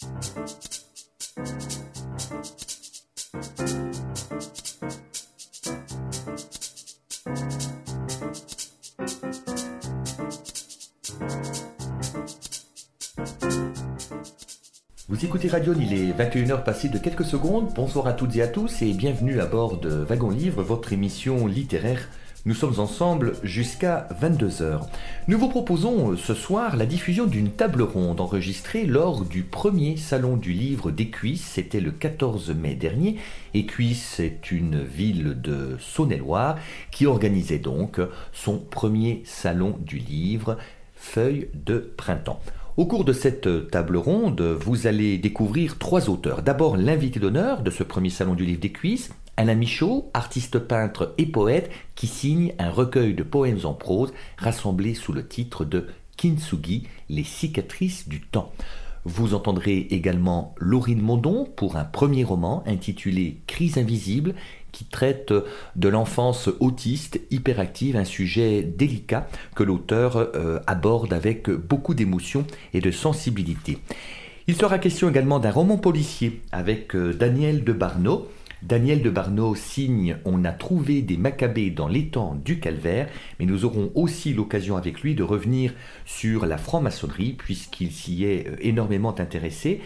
Vous écoutez Radio, il est 21h passé de quelques secondes. Bonsoir à toutes et à tous et bienvenue à bord de Wagon Livre, votre émission littéraire. Nous sommes ensemble jusqu'à 22h. Nous vous proposons ce soir la diffusion d'une table ronde enregistrée lors du premier salon du livre d'Écuisse. C'était le 14 mai dernier. Écuisse est une ville de Saône-et-Loire qui organisait donc son premier salon du livre, Feuille de printemps. Au cours de cette table ronde, vous allez découvrir 3 auteurs. D'abord, l'invité d'honneur de ce premier salon du livre d'Écuisse, Alain Michaud, artiste peintre et poète, qui signe un recueil de poèmes en prose rassemblés sous le titre de Kintsugi, les cicatrices du temps. Vous entendrez également Laurine Mondon pour un premier roman intitulé Crise invisible, qui traite de l'enfance autiste hyperactive, un sujet délicat que l'auteur aborde avec beaucoup d'émotion et de sensibilité. Il sera question également d'un roman policier avec Daniel de Barneau. Daniel de Barneau signe « On a trouvé des Maccabées dans l'étang du Calvaire », mais nous aurons aussi l'occasion avec lui de revenir sur la franc-maçonnerie puisqu'il s'y est énormément intéressé,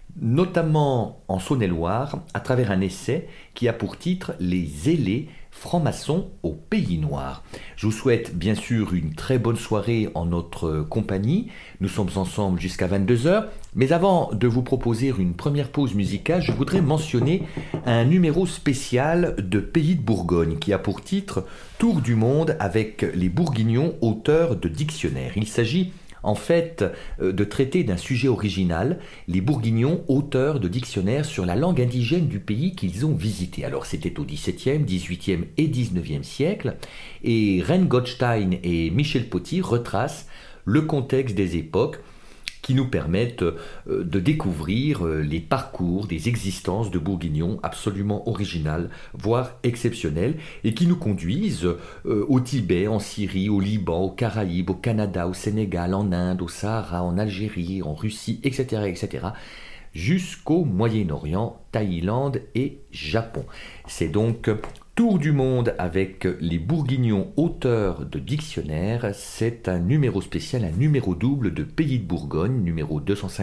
notamment en Saône-et-Loire, à travers un essai qui a pour titre « Les zélés francs-maçons au pays noir ». Je vous souhaite bien sûr une très bonne soirée en notre compagnie. Nous sommes ensemble jusqu'à 22h. Mais avant de vous proposer une première pause musicale, je voudrais mentionner un numéro spécial de Pays de Bourgogne qui a pour titre « Tour du monde avec les Bourguignons, auteurs de dictionnaires ». Il s'agit en fait de traiter d'un sujet original, les Bourguignons, auteurs de dictionnaires sur la langue indigène du pays qu'ils ont visité. Alors c'était au XVIIe, XVIIIe et XIXe siècle, et Reine Gottstein et Michel Poty retracent le contexte des époques qui nous permettent de découvrir les parcours des existences de Bourguignons absolument originales, voire exceptionnelles, et qui nous conduisent au Tibet, en Syrie, au Liban, aux Caraïbes, au Canada, au Sénégal, en Inde, au Sahara, en Algérie, en Russie, etc., etc., jusqu'au Moyen-Orient, Thaïlande et Japon. C'est donc Tour du monde avec les Bourguignons, auteurs de dictionnaires. C'est un numéro spécial, un numéro double de Pays de Bourgogne, numéro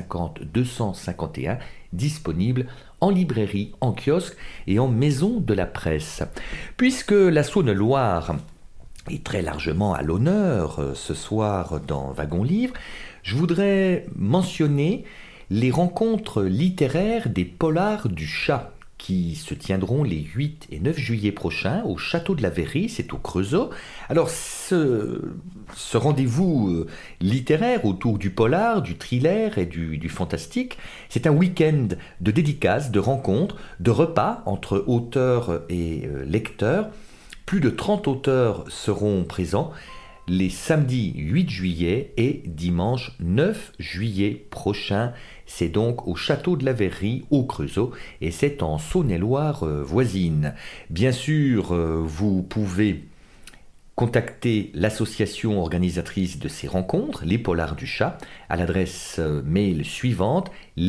250-251, disponible en librairie, en kiosque et en maison de la presse. Puisque la Saône-et-Loire est très largement à l'honneur ce soir dans Wagon Livre, je voudrais mentionner les rencontres littéraires des Polars du Chat, qui se tiendront les 8 et 9 juillet prochains au Château de la Verrerie, c'est au Creusot. Alors ce rendez-vous littéraire autour du polar, du thriller et du fantastique, c'est un week-end de dédicaces, de rencontres, de repas entre auteurs et lecteurs. Plus de 30 auteurs seront présents les samedis 8 juillet et dimanche 9 juillet prochain. C'est donc au Château de la Verrerie, au Creusot, et c'est en Saône-et-Loire voisine. Bien sûr, vous pouvez contacter l'association organisatrice de ces rencontres, Les Polars du Chat, à l'adresse mail suivante,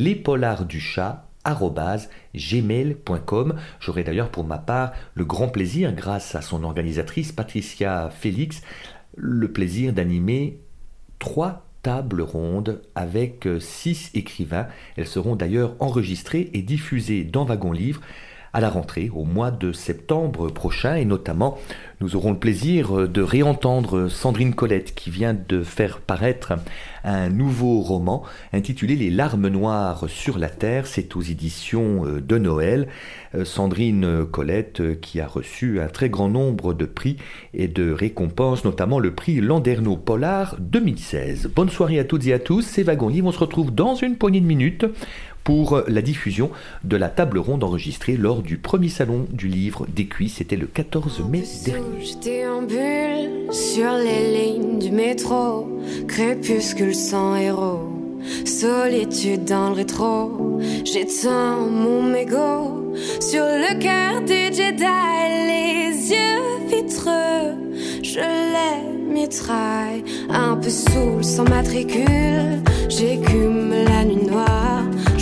lespolarduchat@gmail.com. J'aurai d'ailleurs pour ma part le grand plaisir, grâce à son organisatrice Patricia Félix, le plaisir d'animer 3 tables rondes avec 6 écrivains. Elles seront d'ailleurs enregistrées et diffusées dans Wagon Livre à la rentrée, au mois de septembre prochain, et notamment nous aurons le plaisir de réentendre Sandrine Colette qui vient de faire paraître un nouveau roman intitulé Les larmes noires sur la terre. C'est aux éditions de Noël. Sandrine Colette qui a reçu un très grand nombre de prix et de récompenses, notamment le prix Landerneau Polar 2016. Bonne soirée à toutes et à tous, c'est Wagon Livre, on se retrouve dans une poignée de minutes pour la diffusion de la table ronde enregistrée lors du premier salon du livre d'Écuisse. C'était le 14 mai dernier. Je déambule sur les lignes du métro, crépuscule sans héros, solitude dans le rétro. J'éteins mon mégot sur le cœur du Jedi, les yeux vitreux, je les mitraille. Un peu saoul sans matricule, j'écume la nuit noire.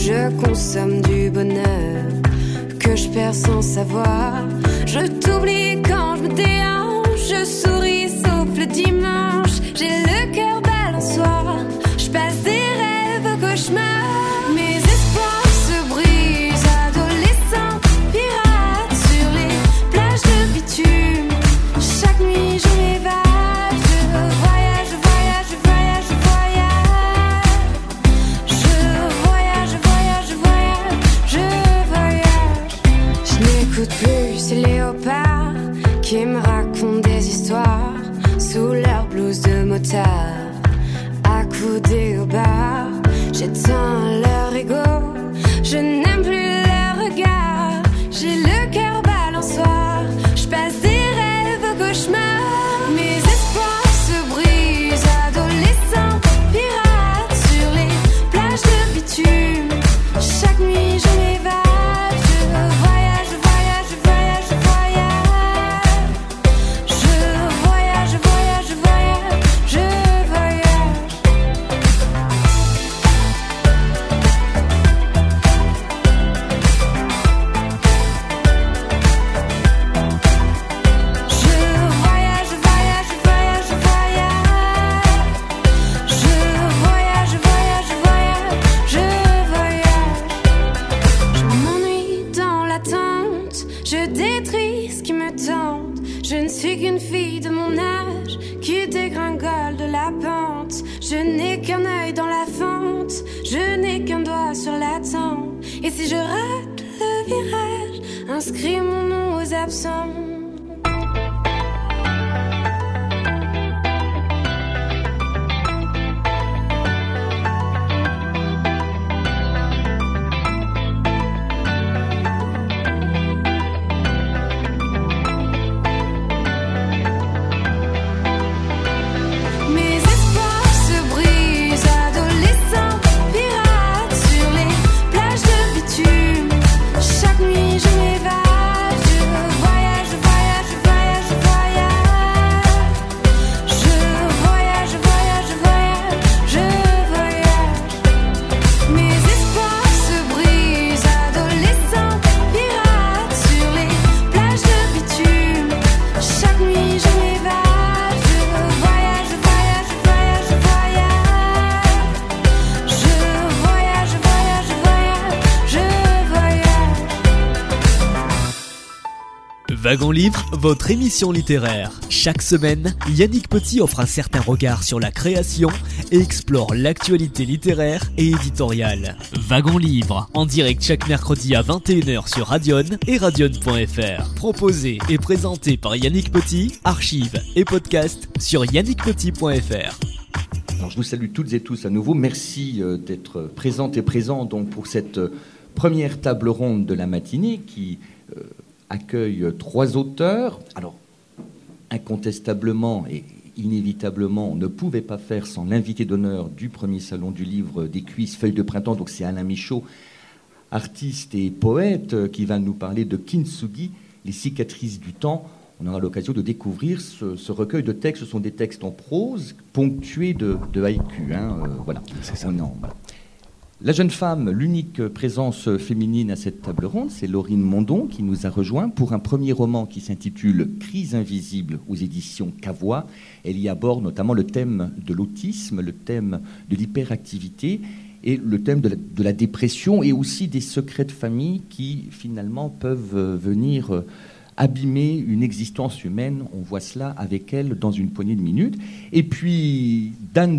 je consomme du bonheur que je perds sans savoir. Je t'oublie quand je me déhanche, je souris sauf le dimanche. J'ai le cœur balançoire, je passe des rêves au cauchemar. Mes espoirs se brisent, adolescents, pirates sur les plages de bitume. Chaque nuit je m'évade, je voyage, je voyage, je voyage, je voyage. Je voyage, je voyage, je voyage, je voyage. Je n'écoute plus ces léopards qui me racontent des histoires sous leur blouse de motard, accoudés au bar. J'éteins leur ego, je n'aime plus leur regard. J'ai le cœur balançoire, je passe des rêves au cauchemar. Mes espoirs se brisent, adolescents, pirates sur les plages de bitume. Chaque nuit je m'évade, je voyage, je voyage, je voyage, je voyage. Je voyage, je voyage, je voyage, je voyage. Je ne suis qu'une fille de mon âge qui dégringole de la pente. Je n'ai qu'un œil dans la fente, je n'ai qu'un doigt sur la tempe. Et si je rate le virage, inscris mon nom aux absents. Wagon Livre, votre émission littéraire. Chaque semaine, Yannick Petit offre un certain regard sur la création et explore l'actualité littéraire et éditoriale. Wagon Livre, en direct chaque mercredi à 21h sur Radion et radion.fr. Proposé et présenté par Yannick Petit, archives et podcast sur yannickpetit.fr. Alors je vous salue toutes et tous à nouveau. Merci d'être présentes et présents donc, pour cette première table ronde de la matinée qui accueille 3 auteurs. Alors, incontestablement et inévitablement, on ne pouvait pas faire sans l'invité d'honneur du premier salon du livre des Cuisses, Feuilles de printemps. Donc c'est Alain Michaud, artiste et poète, qui va nous parler de Kintsugi, Les cicatrices du temps. On aura l'occasion de découvrir ce recueil de textes. Ce sont des textes en prose, ponctués de haïkus. Voilà. C'est ça. Voilà. La jeune femme, l'unique présence féminine à cette table ronde, c'est Laurine Mondon qui nous a rejoint pour un premier roman qui s'intitule « Crise invisible » aux éditions Cavois. Elle y aborde notamment le thème de l'autisme, le thème de l'hyperactivité et le thème de la dépression et aussi des secrets de famille qui finalement peuvent venir abîmer une existence humaine. On voit cela avec elle dans une poignée de minutes. Et puis Daniel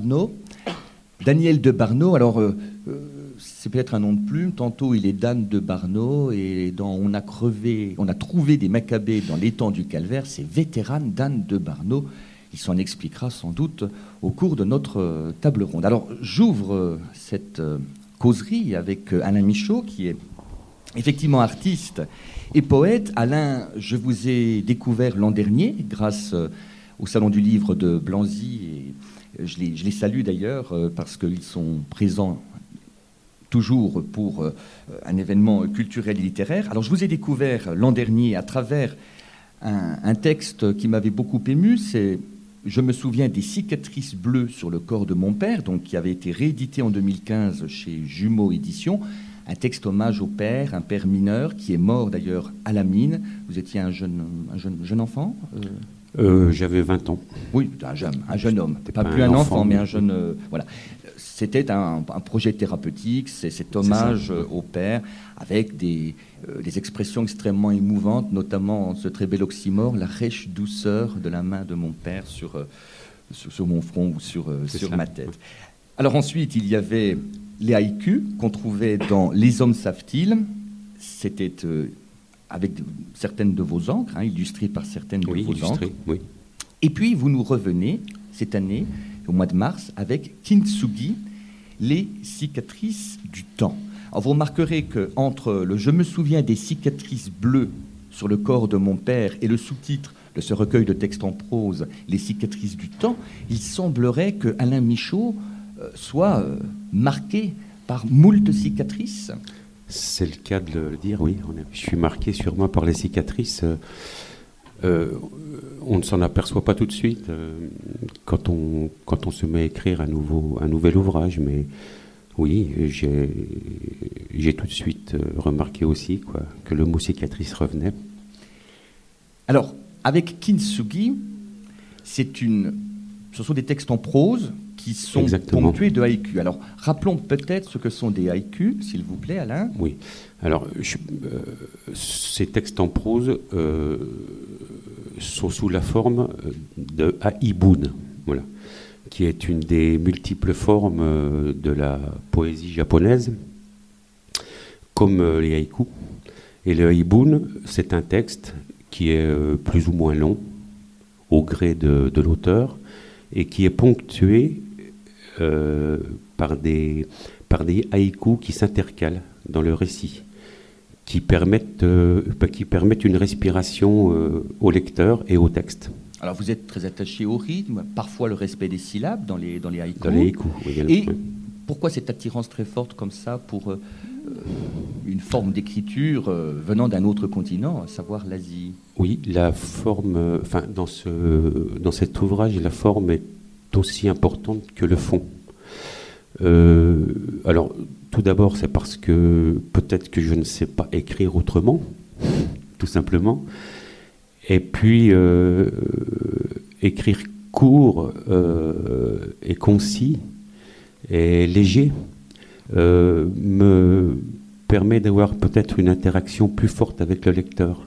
de Barneau, alors c'est peut-être un nom de plume, tantôt il est Dan de Barneau, et dans on a trouvé des Maccabées dans l'étang du Calvaire, c'est vétéran Dan de Barneau. Il s'en expliquera sans doute au cours de notre table ronde. Alors j'ouvre cette causerie avec Alain Michaud, qui est effectivement artiste et poète. Alain, je vous ai découvert l'an dernier grâce au Salon du Livre de Blanzy, et je les salue d'ailleurs parce qu'ils sont présents toujours pour un événement culturel et littéraire. Alors je vous ai découvert l'an dernier à travers un texte qui m'avait beaucoup ému, c'est Je me souviens des cicatrices bleues sur le corps de mon père, donc qui avait été réédité en 2015 chez Jumeaux Éditions. Un texte hommage au père, un père mineur qui est mort d'ailleurs à la mine. Vous étiez un jeune enfant J'avais 20 ans. Oui, un jeune homme. Pas plus un enfant, mais un jeune... voilà. C'était un projet thérapeutique, c'est cet hommage au père, avec des expressions extrêmement émouvantes, notamment ce très bel oxymore, la rêche douceur de la main de mon père sur mon front ou sur ma tête. Alors ensuite, il y avait les haïkus qu'on trouvait dans Les hommes savent-ils. C'était avec certaines de vos encres, illustrées par certaines de vos encres. Oui. Et puis, vous nous revenez cette année, au mois de mars, avec Kintsugi, les cicatrices du temps. Alors, vous remarquerez qu'entre le « Je me souviens des cicatrices bleues sur le corps de mon père » et le sous-titre de ce recueil de textes en prose, les cicatrices du temps, il semblerait que Alain Michaud soit marqué par moult cicatrices. C'est le cas de le dire, oui. Je suis marqué sûrement par les cicatrices. On ne s'en aperçoit pas tout de suite quand on se met à écrire un nouvel ouvrage, mais oui, j'ai tout de suite remarqué aussi que le mot cicatrice revenait. Alors, avec Kintsugi, ce sont des textes en prose qui sont ponctués de haïkus. Alors, rappelons peut-être ce que sont des haïkus, s'il vous plaît, Alain. Oui. Alors, ces textes en prose sont sous la forme de haibun, voilà, qui est une des multiples formes de la poésie japonaise, comme les haïkus. Et le haibun, c'est un texte qui est plus ou moins long, au gré de l'auteur, et qui est ponctué par des haïkus qui s'intercalent dans le récit, qui permettent une respiration au lecteur et au texte. Alors vous êtes très attaché au rythme, parfois le respect des syllabes dans les haïkus. Dans les haïkus, oui. Et pourquoi cette attirance très forte comme ça pour une forme d'écriture venant d'un autre continent, à savoir l'Asie? Oui, la forme, dans cet ouvrage, la forme est aussi importante que le fond. Alors, tout d'abord, c'est parce que peut-être que je ne sais pas écrire autrement, tout simplement. Et puis, écrire court et concis et léger me permet d'avoir peut-être une interaction plus forte avec le lecteur.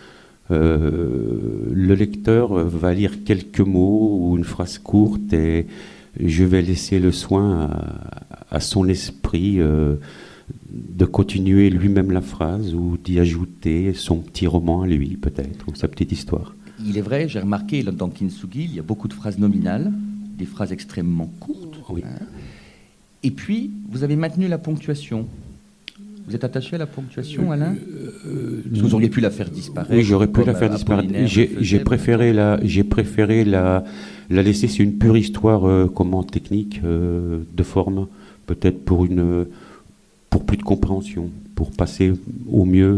Le lecteur va lire quelques mots ou une phrase courte et je vais laisser le soin à son esprit de continuer lui-même la phrase ou d'y ajouter son petit roman à lui, peut-être, ou sa petite histoire. Il est vrai, j'ai remarqué dans Kintsugi, il y a beaucoup de phrases nominales, des phrases extrêmement courtes. Oui. Et puis, vous avez maintenu la ponctuation. Vous êtes attaché à la ponctuation, Alain? Vous auriez pu la faire disparaître. Oui, j'aurais pu la faire disparaître. J'ai préféré la laisser. C'est une pure histoire technique de forme, peut-être pour plus de compréhension, pour passer au mieux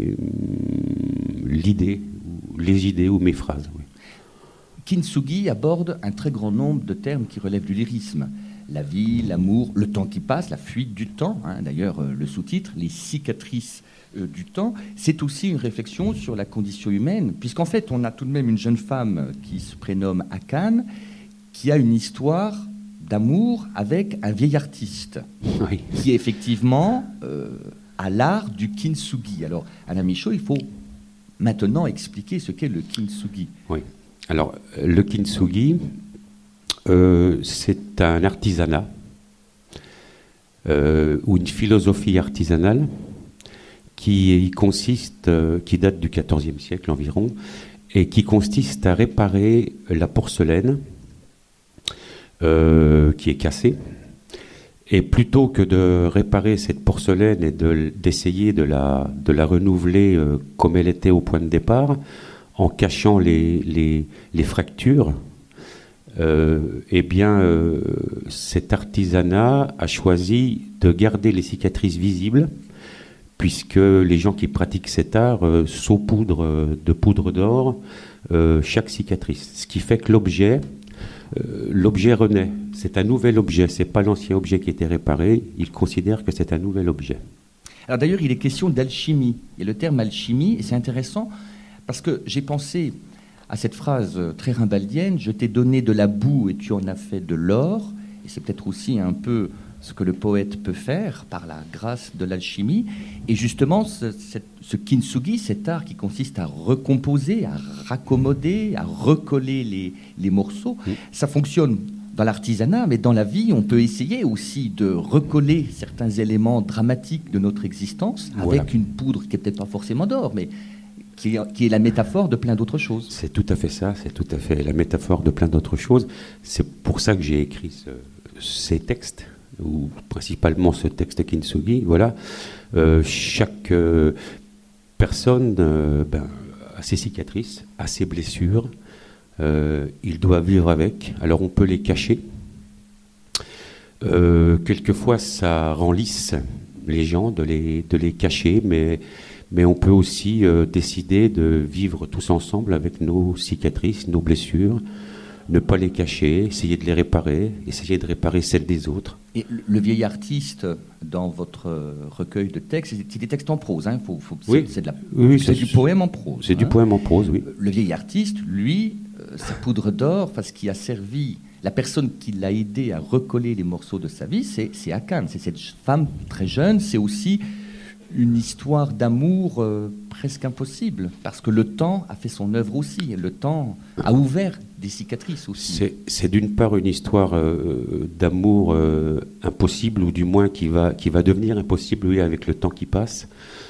les idées ou mes phrases. Oui. Kintsugi aborde un très grand nombre de termes qui relèvent du lyrisme. La vie, l'amour, le temps qui passe, la fuite du temps. D'ailleurs, le sous-titre, les cicatrices du temps, c'est aussi une réflexion sur la condition humaine, puisqu'en fait, on a tout de même une jeune femme qui se prénomme Akane, qui a une histoire d'amour avec un vieil artiste, oui, qui est effectivement à l'art du kintsugi. Alors, Alain Michaud, il faut maintenant expliquer ce qu'est le kintsugi. Oui. Alors, le kintsugi, c'est un artisanat ou une philosophie artisanale qui date du XIVe siècle environ, et qui consiste à réparer la porcelaine qui est cassée. Et plutôt que de réparer cette porcelaine et d'essayer de la renouveler comme elle était au point de départ, en cachant les fractures, cet artisanat a choisi de garder les cicatrices visibles, puisque les gens qui pratiquent cet art saupoudrent de poudre d'or chaque cicatrice. Ce qui fait que l'objet l'objet renaît. C'est un nouvel objet, c'est pas l'ancien objet qui était réparé. Il considère que c'est un nouvel objet. Alors d'ailleurs, il est question d'alchimie. Il y a le terme alchimie, et c'est intéressant parce que j'ai pensé à cette phrase très rimbaldienne, je t'ai donné de la boue et tu en as fait de l'or. Et c'est peut-être aussi un peu ce que le poète peut faire par la grâce de l'alchimie. Et justement, ce kintsugi, cet art qui consiste à recomposer, à raccommoder, à recoller les morceaux, ça fonctionne dans l'artisanat, mais dans la vie, on peut essayer aussi de recoller certains éléments dramatiques de notre existence avec une poudre qui n'est peut-être pas forcément d'or, mais qui est la métaphore de plein d'autres choses. C'est tout à fait ça, c'est tout à fait la métaphore de plein d'autres choses. C'est pour ça que j'ai écrit ces textes, ou principalement ce texte Kintsugi. Voilà. Chaque personne a ses cicatrices, a ses blessures. Il doit vivre avec. Alors on peut les cacher. Quelquefois, ça rend lisse les gens de les cacher, mais on peut aussi décider de vivre tous ensemble avec nos cicatrices, nos blessures, ne pas les cacher, essayer de les réparer, essayer de réparer celles des autres. Et le vieil artiste, dans votre recueil de textes, c'est des textes en prose, hein, oui. C'est du poème en prose. C'est du poème en prose, oui. Le vieil artiste, lui, sa poudre d'or, parce qu'il a servi, la personne qui l'a aidé à recoller les morceaux de sa vie, c'est Akane, c'est cette femme très jeune, c'est aussi une histoire d'amour presque impossible, parce que le temps a fait son œuvre aussi, le temps a ouvert des cicatrices aussi. C'est d'une part une histoire d'amour impossible, ou du moins qui va devenir impossible, oui, avec le temps qui passe.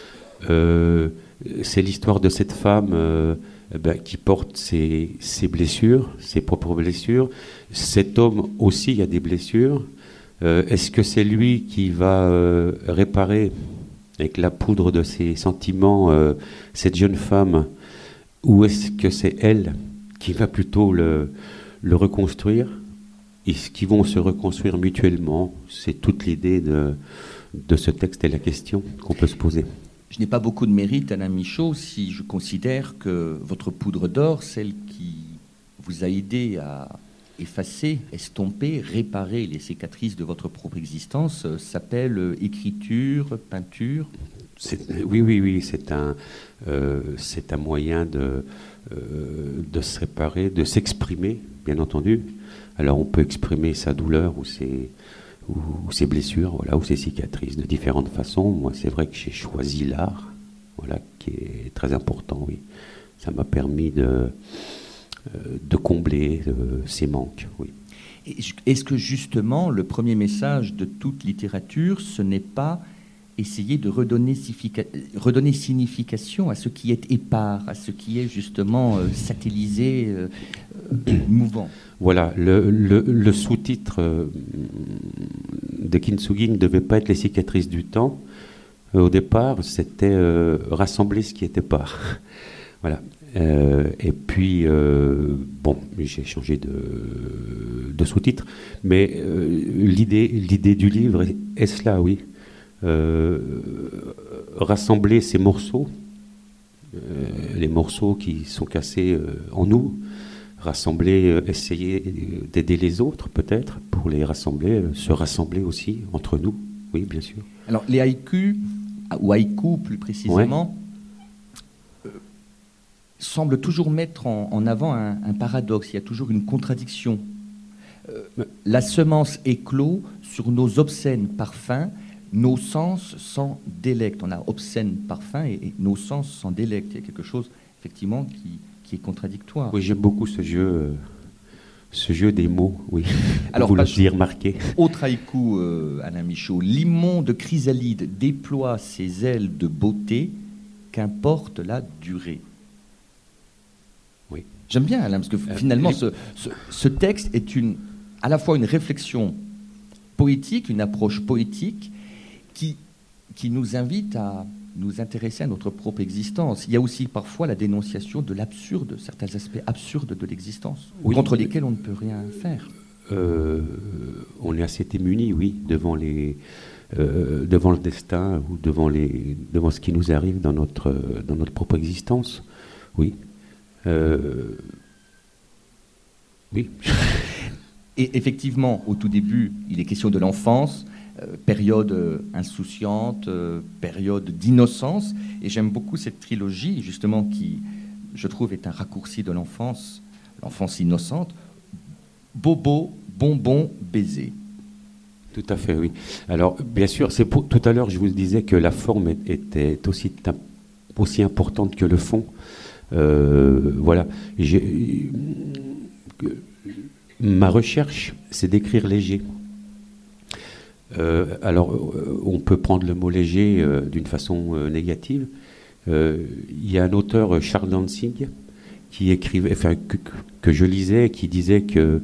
C'est l'histoire de cette femme qui porte ses blessures, ses propres blessures. Cet homme aussi a des blessures. Est-ce que c'est lui qui va réparer avec la poudre de ses sentiments cette jeune femme, ou est-ce que c'est elle qui va plutôt le reconstruire? Est-ce qu'ils vont se reconstruire mutuellement? C'est toute l'idée de ce texte et la question qu'on peut se poser. Je n'ai pas beaucoup de mérite, Alain Michaud, si je considère que votre poudre d'or, celle qui vous a aidé à effacer, estomper, réparer les cicatrices de votre propre existence, s'appelle écriture, peinture. Oui, c'est un moyen de se réparer, de s'exprimer, bien entendu. Alors on peut exprimer sa douleur ou ses blessures, voilà, ou ses cicatrices de différentes façons. Moi, c'est vrai que j'ai choisi l'art, voilà, qui est très important, oui. Ça m'a permis de combler ces manques, oui. Est-ce que justement, le premier message de toute littérature, ce n'est pas essayer de redonner signification à ce qui est épars, à ce qui est justement satellisé, mouvant? Voilà, le sous-titre de Kintsugi ne devait pas être les cicatrices du temps. Au départ, c'était rassembler ce qui est épars. Voilà. Et puis, j'ai changé de sous-titre, mais l'idée du livre est cela, oui. Rassembler ces morceaux, les morceaux qui sont cassés en nous, essayer d'aider les autres peut-être pour les rassembler, se rassembler aussi entre nous, oui, bien sûr. Alors les haïkus, ou haïkus plus précisément, semblent toujours mettre en avant un paradoxe, il y a toujours une contradiction. La semence éclot sur nos obscènes parfums, nos sens s'en délectent. On a obscène parfum et nos sens s'en délectent. Il y a quelque chose, effectivement, qui est contradictoire. Oui, j'aime beaucoup ce jeu des mots, oui. Alors, vous l'avez remarqué. Autre haïku, Alain Michaud. L'immonde chrysalide déploie ses ailes de beauté, qu'importe la durée. Oui. J'aime bien, Alain, parce que finalement, ce texte est à la fois une réflexion poétique, une approche poétique, qui nous invite à nous intéresser à notre propre existence. Il y a aussi parfois la dénonciation de l'absurde, certains aspects absurdes de l'existence, oui, contre lesquels on ne peut rien faire. On est assez démunis, oui, devant le destin ou devant ce qui nous arrive dans notre propre existence. Oui. Oui. Et effectivement, au tout début, il est question de l'enfance, période insouciante, période d'innocence. Et j'aime beaucoup cette trilogie, justement, qui, je trouve, est un raccourci de l'enfance innocente. Bobo, bonbon, baiser. Tout à fait, oui. Alors, bien sûr, tout à l'heure, je vous disais que la forme était aussi importante que le fond. Voilà. Ma recherche, c'est d'écrire léger. Alors, on peut prendre le mot léger d'une façon négative. Il y a un auteur, Charles Danzig, qui écrivait, enfin, que je lisais, qui disait que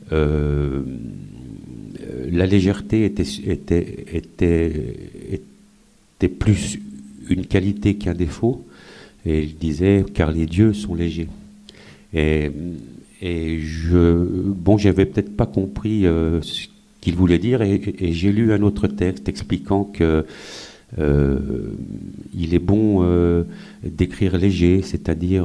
la légèreté était plus une qualité qu'un défaut. Et il disait, car les dieux sont légers. Et j'avais peut-être pas compris ce qu'il voulait dire, et j'ai lu un autre texte expliquant que il est bon d'écrire léger, c'est-à-dire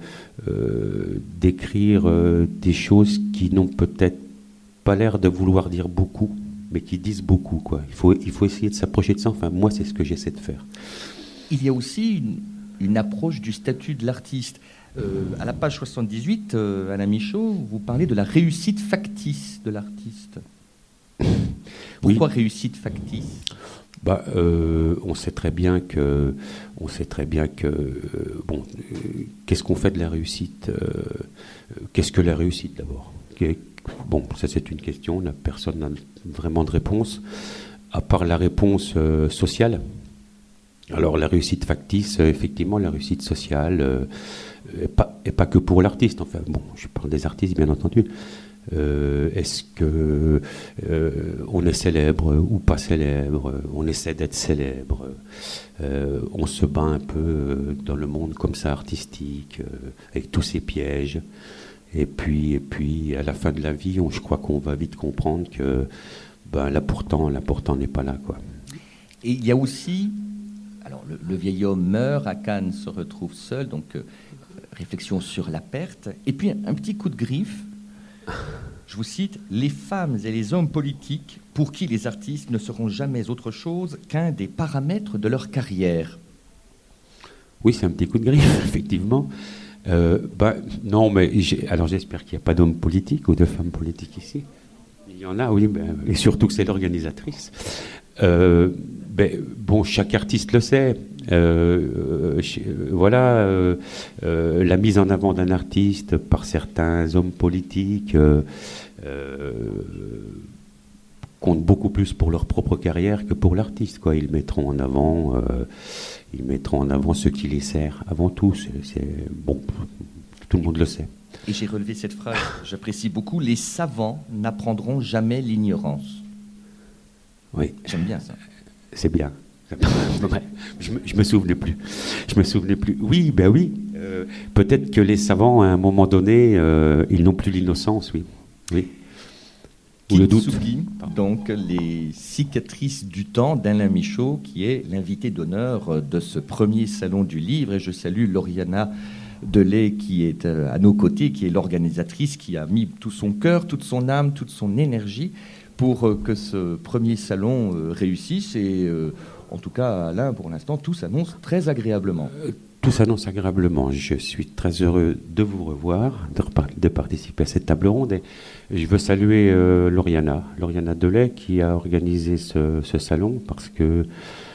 d'écrire des choses qui n'ont peut-être pas l'air de vouloir dire beaucoup, mais qui disent beaucoup, quoi. Il faut essayer de s'approcher de ça. Enfin, moi, c'est ce que j'essaie de faire. Il y a aussi une approche du statut de l'artiste. À la page 78, Alain Michaud, vous parlez de la réussite factice de l'artiste. Pourquoi oui. Réussite factice ? On sait très bien que qu'est-ce qu'on fait de la réussite ? Qu'est-ce que la réussite d'abord ? Bon, ça c'est une question, personne n'a vraiment de réponse, à part la réponse sociale. Alors la réussite factice, effectivement, la réussite sociale, et pas que pour l'artiste, enfin, bon, je parle des artistes bien entendu. Est-ce que on est célèbre ou pas célèbre ? On essaie d'être célèbre, on se bat un peu dans le monde comme ça, artistique, avec tous ces pièges. Et puis, à la fin de la vie, je crois qu'on va vite comprendre que l'important n'est pas là, quoi. Et il y a aussi, alors le vieil homme meurt, à Cannes se retrouve seul, donc réflexion sur la perte. Et puis un petit coup de griffe, je vous cite, les femmes et les hommes politiques pour qui les artistes ne seront jamais autre chose qu'un des paramètres de leur carrière. Oui, c'est un petit coup de griffe, effectivement. Non, mais alors j'espère qu'il n'y a pas d'hommes politiques ou de femmes politiques ici. Il y en a, oui, et surtout que c'est l'organisatrice. Chaque artiste le sait. La mise en avant d'un artiste par certains hommes politiques compte beaucoup plus pour leur propre carrière que pour l'artiste, quoi. Ils mettront en avant ce qui les sert avant tout. C'est bon, tout le monde le sait. Et j'ai relevé cette phrase, j'apprécie beaucoup. Les savants n'apprendront jamais l'ignorance. Oui. J'aime bien ça. C'est bien. Je me souvenais plus. Oui, oui. Peut-être que les savants, à un moment donné, ils n'ont plus l'innocence, oui. Ou le doute. Donc, les cicatrices du temps d'Alain Michaud, qui est l'invité d'honneur de ce premier salon du livre. Et je salue Lauriana Delay, qui est à nos côtés, qui est l'organisatrice, qui a mis tout son cœur, toute son âme, toute son énergie pour que ce premier salon réussisse. Et en tout cas, Alain, pour l'instant, tout s'annonce très agréablement. Tout s'annonce agréablement. Je suis très heureux de vous revoir, de participer à cette table ronde. Et je veux saluer Lauriana Delay, qui a organisé ce salon, parce que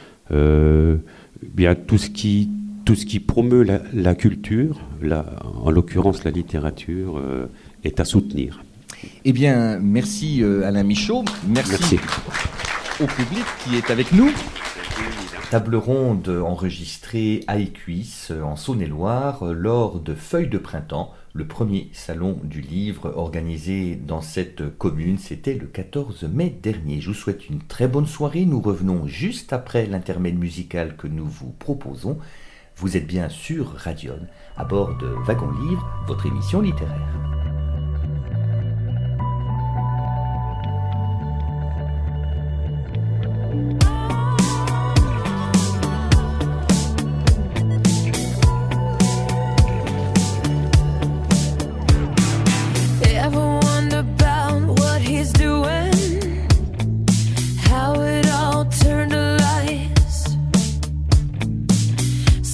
tout ce qui promeut la culture, en l'occurrence la littérature, est à soutenir. Eh bien, merci Alain Michaud. Merci au public qui est avec nous. Table ronde enregistrée à Écuisse, en Saône-et-Loire, lors de Feuilles de printemps, le premier salon du livre organisé dans cette commune. C'était le 14 mai dernier. Je vous souhaite une très bonne soirée. Nous revenons juste après l'intermède musical que nous vous proposons. Vous êtes bien sur Radion, à bord de Wagon Livre, votre émission littéraire. Ever wonder about what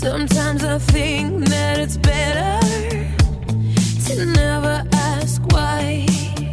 Sometimes I think that it's better to never ask why.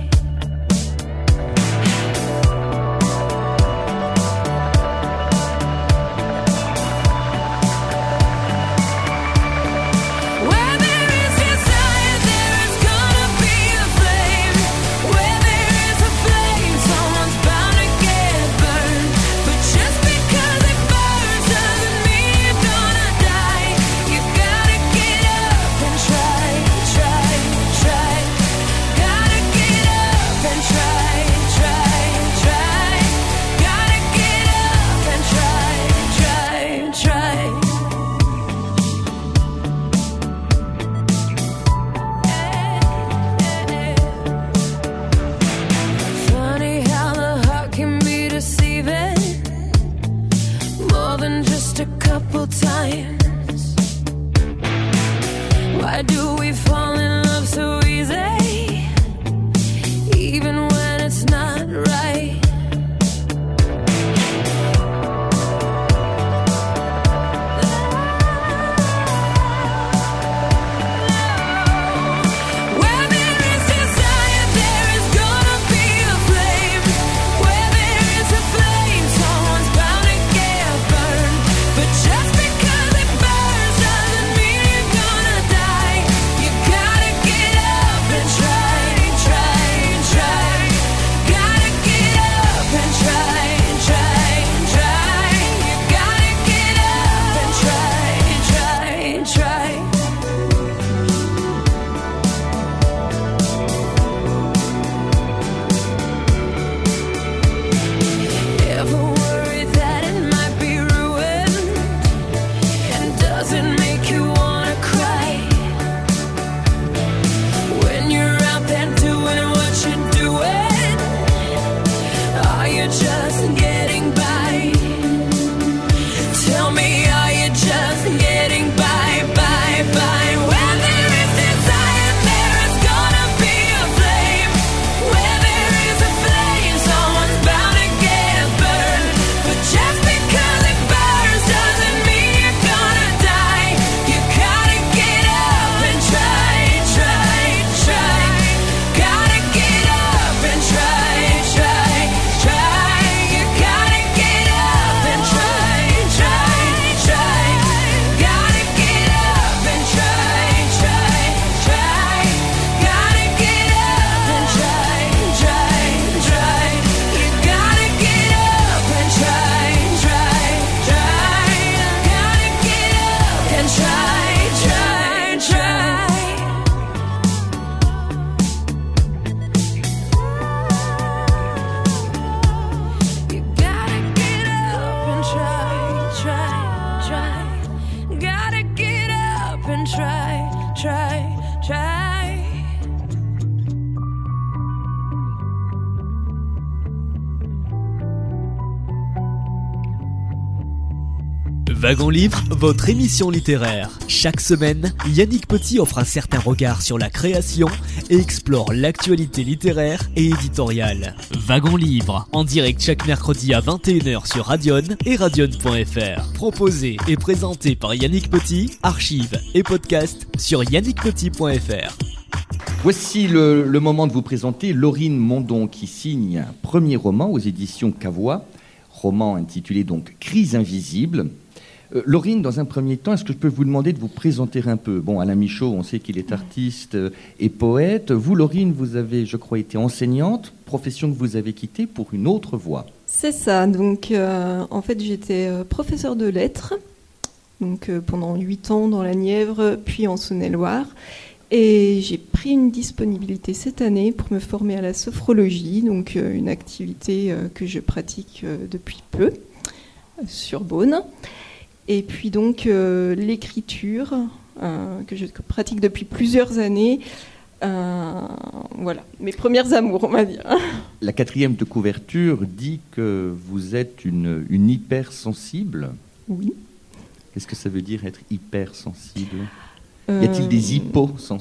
Why do we fall in love so easy, even when it's not right? Where there is desire, there is gonna be a flame. Where there is a flame, someone's bound to get burned. But just because it burns doesn't mean you're gonna die. You gotta get up and try, try, try. Gotta get up and try, try, try. You gotta get up and try, try, try. Ever worried that it might be ruined? And does it make you wanna cry? When you're out there doing what you're doing, are you just getting by? Tell me, are you just getting by, by, by? Where there is desire, there is gonna be a flame. Where there is a flame, someone's bound to get burned. But just because it burns doesn't mean you're gonna die. You gotta get up and try, try, try. Gotta get up and try, try, try. You gotta get up and try, try, try. Gotta get up and try, try, try. Gotta get up and try, try, try. You gotta get up and try, try, try. Gotta get up and try, try, try. You gotta get up and try, try, try. Gotta get up and try, try, try. Wagon Livre, votre émission littéraire. Chaque semaine, Yannick Petit offre un certain regard sur la création et explore l'actualité littéraire et éditoriale. Wagon Livre, en direct chaque mercredi à 21h sur Radion et radion.fr. Proposé et présenté par Yannick Petit, archives et podcast sur yannickpetit.fr. Voici le moment de vous présenter Laurine Mondon qui signe un premier roman aux éditions Cavois, roman intitulé donc Crise invisible. Laurine, dans un premier temps, est-ce que je peux vous demander de vous présenter un peu ? Bon, Alain Michaud, on sait qu'il est artiste et poète. Vous, Laurine, vous avez, je crois, été enseignante, profession que vous avez quittée pour une autre voie. C'est ça. Donc, en fait, j'étais professeure de lettres donc, pendant 8 ans dans la Nièvre, puis en Saône-et-Loire. Et j'ai pris une disponibilité cette année pour me former à la sophrologie, donc une activité que je pratique depuis peu sur Beaune. Et puis donc l'écriture que je pratique depuis plusieurs années. Voilà, mes premières amours, on va dire. La 4e de couverture dit que vous êtes une hypersensible. Oui. Qu'est-ce que ça veut dire être hypersensible ? Y a-t-il des hyposensibles ?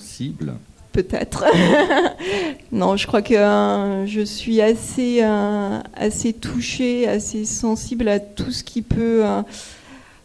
Peut-être. Non, je crois que je suis assez touchée, assez sensible à tout ce qui peut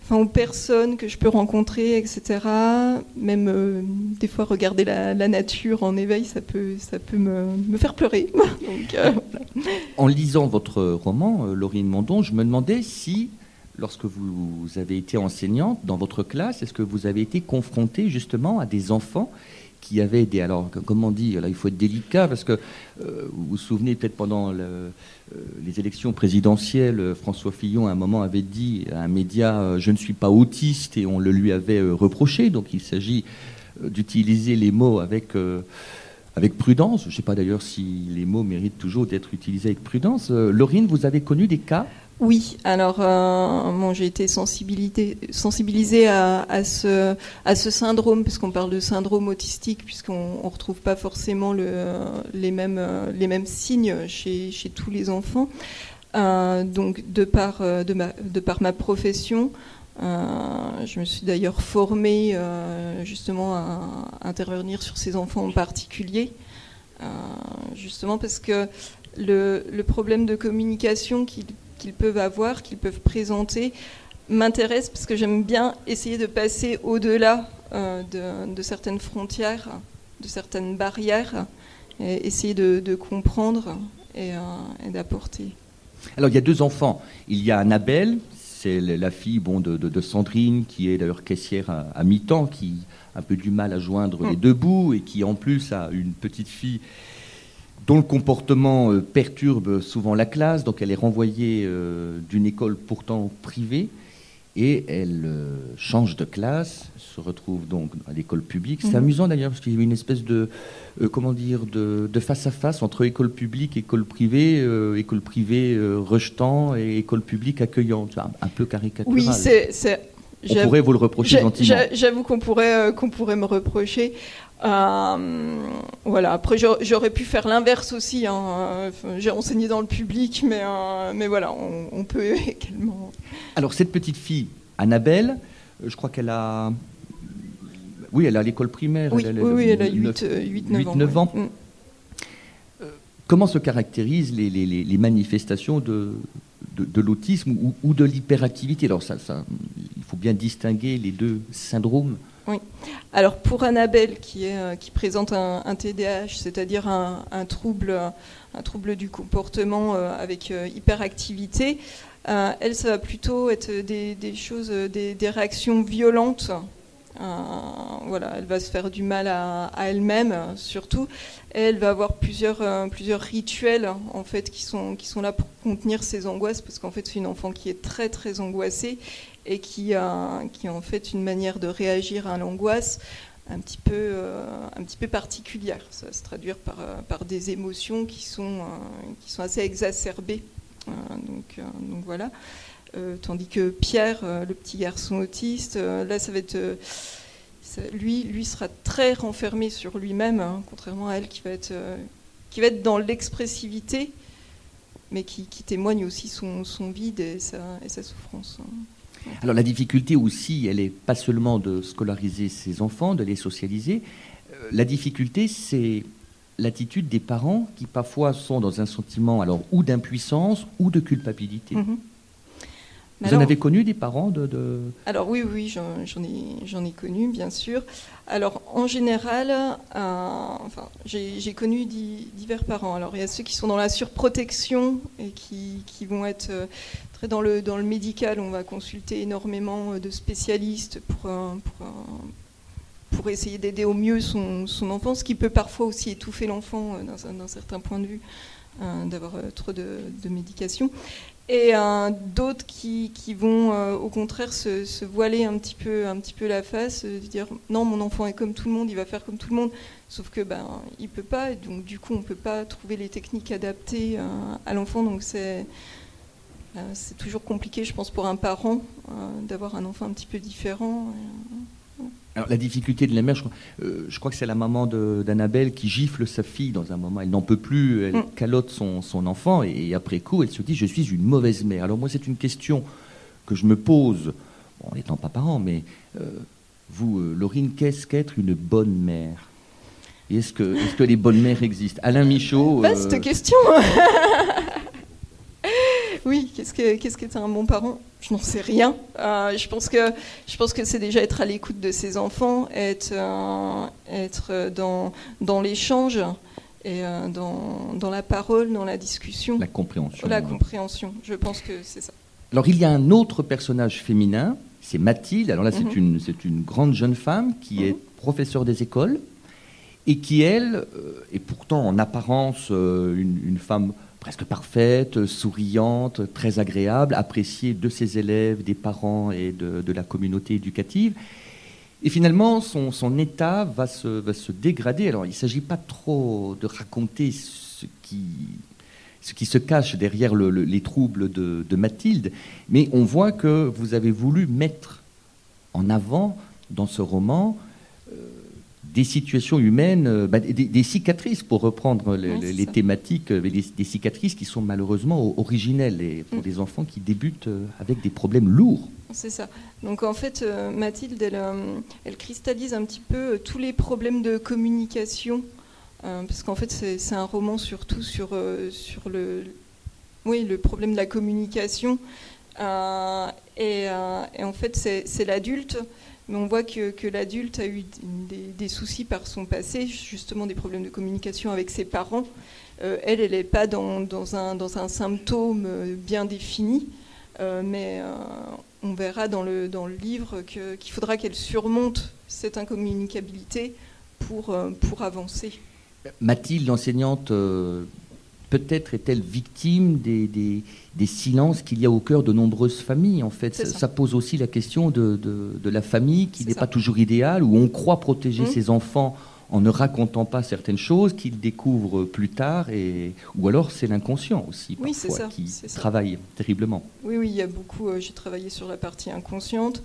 aux personnes que je peux rencontrer, etc. Même des fois regarder la nature en éveil, ça peut me faire pleurer. Donc, voilà. En lisant votre roman, Laurine Mondon, je me demandais si, lorsque vous avez été enseignante dans votre classe, est-ce que vous avez été confrontée justement à des enfants qui avaient des... Alors, comment dire, là, il faut être délicat, parce que vous vous souvenez peut-être pendant les élections présidentielles, François Fillon, à un moment, avait dit à un média « Je ne suis pas autiste » et on le lui avait reproché. Donc, il s'agit d'utiliser les mots avec prudence. Je ne sais pas d'ailleurs si les mots méritent toujours d'être utilisés avec prudence. Laurine, vous avez connu des cas ? Oui, alors j'ai été sensibilisée à ce syndrome, puisqu'on parle de syndrome autistique, puisqu'on ne retrouve pas forcément les mêmes signes chez tous les enfants. Donc de par ma profession, je me suis d'ailleurs formée justement à intervenir sur ces enfants en particulier, justement parce que le problème de communication qu'ils peuvent avoir, qu'ils peuvent présenter, m'intéresse parce que j'aime bien essayer de passer au-delà de certaines frontières, de certaines barrières, et essayer de comprendre et d'apporter. Alors il y a 2 enfants. Il y a Annabelle, c'est la fille de Sandrine, qui est d'ailleurs caissière à mi-temps, qui a un peu du mal à joindre les 2 bouts, et qui en plus a une petite fille dont le comportement perturbe souvent la classe, donc elle est renvoyée d'une école pourtant privée, et elle change de classe, se retrouve donc à l'école publique. C'est amusant d'ailleurs, parce qu'il y a une espèce de face-à-face entre école publique et école privée rejetant et école publique accueillante, un peu caricatural. Oui, on pourrait vous le reprocher gentiment. J'avoue qu'on pourrait me reprocher. Voilà. Après, j'aurais pu faire l'inverse aussi. J'ai enseigné dans le public, mais voilà, on peut également. Alors cette petite fille, Annabelle, je crois qu'elle a, elle a l'école primaire. Oui, elle a 8-9 ans. Comment se caractérisent les manifestations de l'autisme ou de l'hyperactivité? Alors ça, il faut bien distinguer les 2 syndromes. Oui. Alors pour Annabelle, qui présente un TDAH, c'est-à-dire un trouble du comportement avec hyperactivité, elle, ça va plutôt être des réactions violentes. Voilà, elle va se faire du mal à elle-même, surtout. Et elle va avoir plusieurs rituels en fait qui sont là pour contenir ses angoisses, parce qu'en fait c'est une enfant qui est très très angoissée et qui a en fait une manière de réagir à l'angoisse un petit peu particulière. Ça va se traduire par des émotions qui sont assez exacerbées. Donc voilà. Tandis que Pierre, le petit garçon autiste, là ça va être lui sera très renfermé sur lui-même, contrairement à elle qui va être dans l'expressivité, mais qui témoigne aussi son vide et sa souffrance. Alors la difficulté aussi, elle n'est pas seulement de scolariser ses enfants, de les socialiser. La difficulté, c'est l'attitude des parents qui parfois sont dans un sentiment ou d'impuissance ou de culpabilité. Vous en avez connu des parents Alors oui, j'en ai connu, bien sûr. Alors en général, j'ai connu divers parents. Alors il y a ceux qui sont dans la surprotection et qui vont être très dans le médical. On va consulter énormément de spécialistes pour essayer d'aider au mieux son enfant, ce qui peut parfois aussi étouffer l'enfant d'un certain point de vue, d'avoir trop de médication. Et d'autres qui vont au contraire se voiler un petit peu la face, dire non, mon enfant est comme tout le monde, il va faire comme tout le monde, sauf que il peut pas, et donc du coup on peut pas trouver les techniques adaptées à l'enfant. Donc c'est toujours compliqué, je pense, pour un parent d'avoir un enfant un petit peu différent. Alors, la difficulté de la mère, je crois que c'est la maman d'Annabelle qui gifle sa fille dans un moment. Elle n'en peut plus, elle calotte son enfant, et après coup, elle se dit « je suis une mauvaise mère ». Alors moi, c'est une question que je me pose, en n'étant pas parent, mais vous, Laurine, qu'est-ce qu'être une bonne mère? Et est-ce que les bonnes mères existent? Alain Michaud... Vaste question. Oui, qu'est-ce qu'être un bon parent ? Je n'en sais rien. Je pense que c'est déjà être à l'écoute de ses enfants, être dans l'échange et dans la parole, dans la discussion. La compréhension. La compréhension, je pense que c'est ça. Alors il y a un autre personnage féminin, c'est Mathilde. Alors là, c'est une grande jeune femme qui est professeure des écoles et qui, elle, est pourtant en apparence une femme presque parfaite, souriante, très agréable, appréciée de ses élèves, des parents et de la communauté éducative. Et finalement, son état va se dégrader. Alors, il ne s'agit pas trop de raconter ce qui se cache derrière les troubles de Mathilde, mais on voit que vous avez voulu mettre en avant, dans ce roman, des situations humaines, des cicatrices, pour reprendre les thématiques, des cicatrices qui sont malheureusement originelles et pour des enfants qui débutent avec des problèmes lourds. C'est ça. Donc en fait, Mathilde, elle cristallise un petit peu tous les problèmes de communication, parce qu'en fait, c'est un roman surtout sur le problème de la communication. Et en fait, c'est l'adulte. Mais on voit que l'adulte a eu des soucis par son passé, justement des problèmes de communication avec ses parents. Elle n'est pas dans un symptôme bien défini, mais on verra dans le livre qu'il faudra qu'elle surmonte cette incommunicabilité pour avancer. Mathilde, l'enseignante, peut-être est-elle victime des silences qu'il y a au cœur de nombreuses familles. En fait, ça pose aussi la question de la famille qui n'est pas toujours idéale, où on croit protéger ses enfants en ne racontant pas certaines choses qu'ils découvrent plus tard, ou alors c'est l'inconscient aussi parfois qui travaille terriblement. Oui, il y a beaucoup. J'ai travaillé sur la partie inconsciente.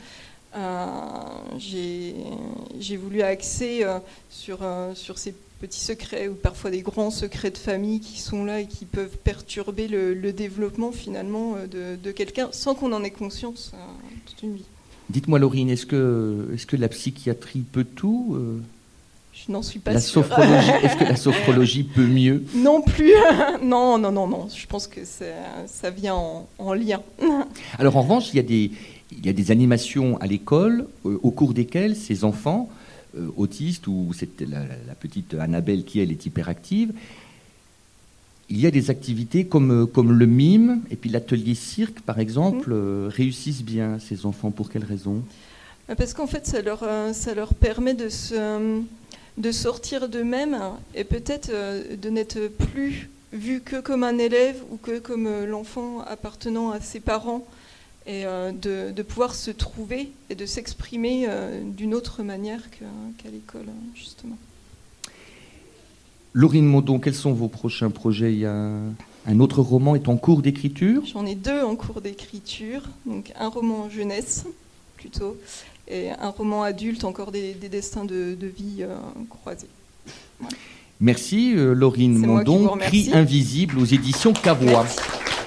J'ai voulu axer sur ces petits secrets ou parfois des grands secrets de famille qui sont là et qui peuvent perturber le développement finalement de quelqu'un sans qu'on en ait conscience toute une vie. Dites-moi, Laurine, est-ce que la psychiatrie peut tout Je n'en suis pas sûre. Est-ce que la sophrologie peut mieux ? Non plus. Non. Je pense que ça vient en lien. Alors en revanche, il y a des animations à l'école au cours desquelles ces enfants autistes, ou c'était la petite Annabelle qui, elle, est hyperactive, il y a des activités comme le mime et puis l'atelier cirque, par exemple, réussissent bien, ces enfants. Pour quelles raisons ? Parce qu'en fait, ça leur permet de sortir d'eux-mêmes et peut-être de n'être plus vu que comme un élève ou que comme l'enfant appartenant à ses parents, et de pouvoir se trouver et de s'exprimer d'une autre manière qu'à l'école, justement. Laurine Mondon, quels sont vos prochains projets ? Il y a un autre roman est en cours d'écriture ? J'en ai 2 en cours d'écriture, donc un roman jeunesse, plutôt, et un roman adulte, encore des destins de vie croisés. Voilà. Merci Laurine Mondon, Cri invisible aux éditions Cavois. Merci.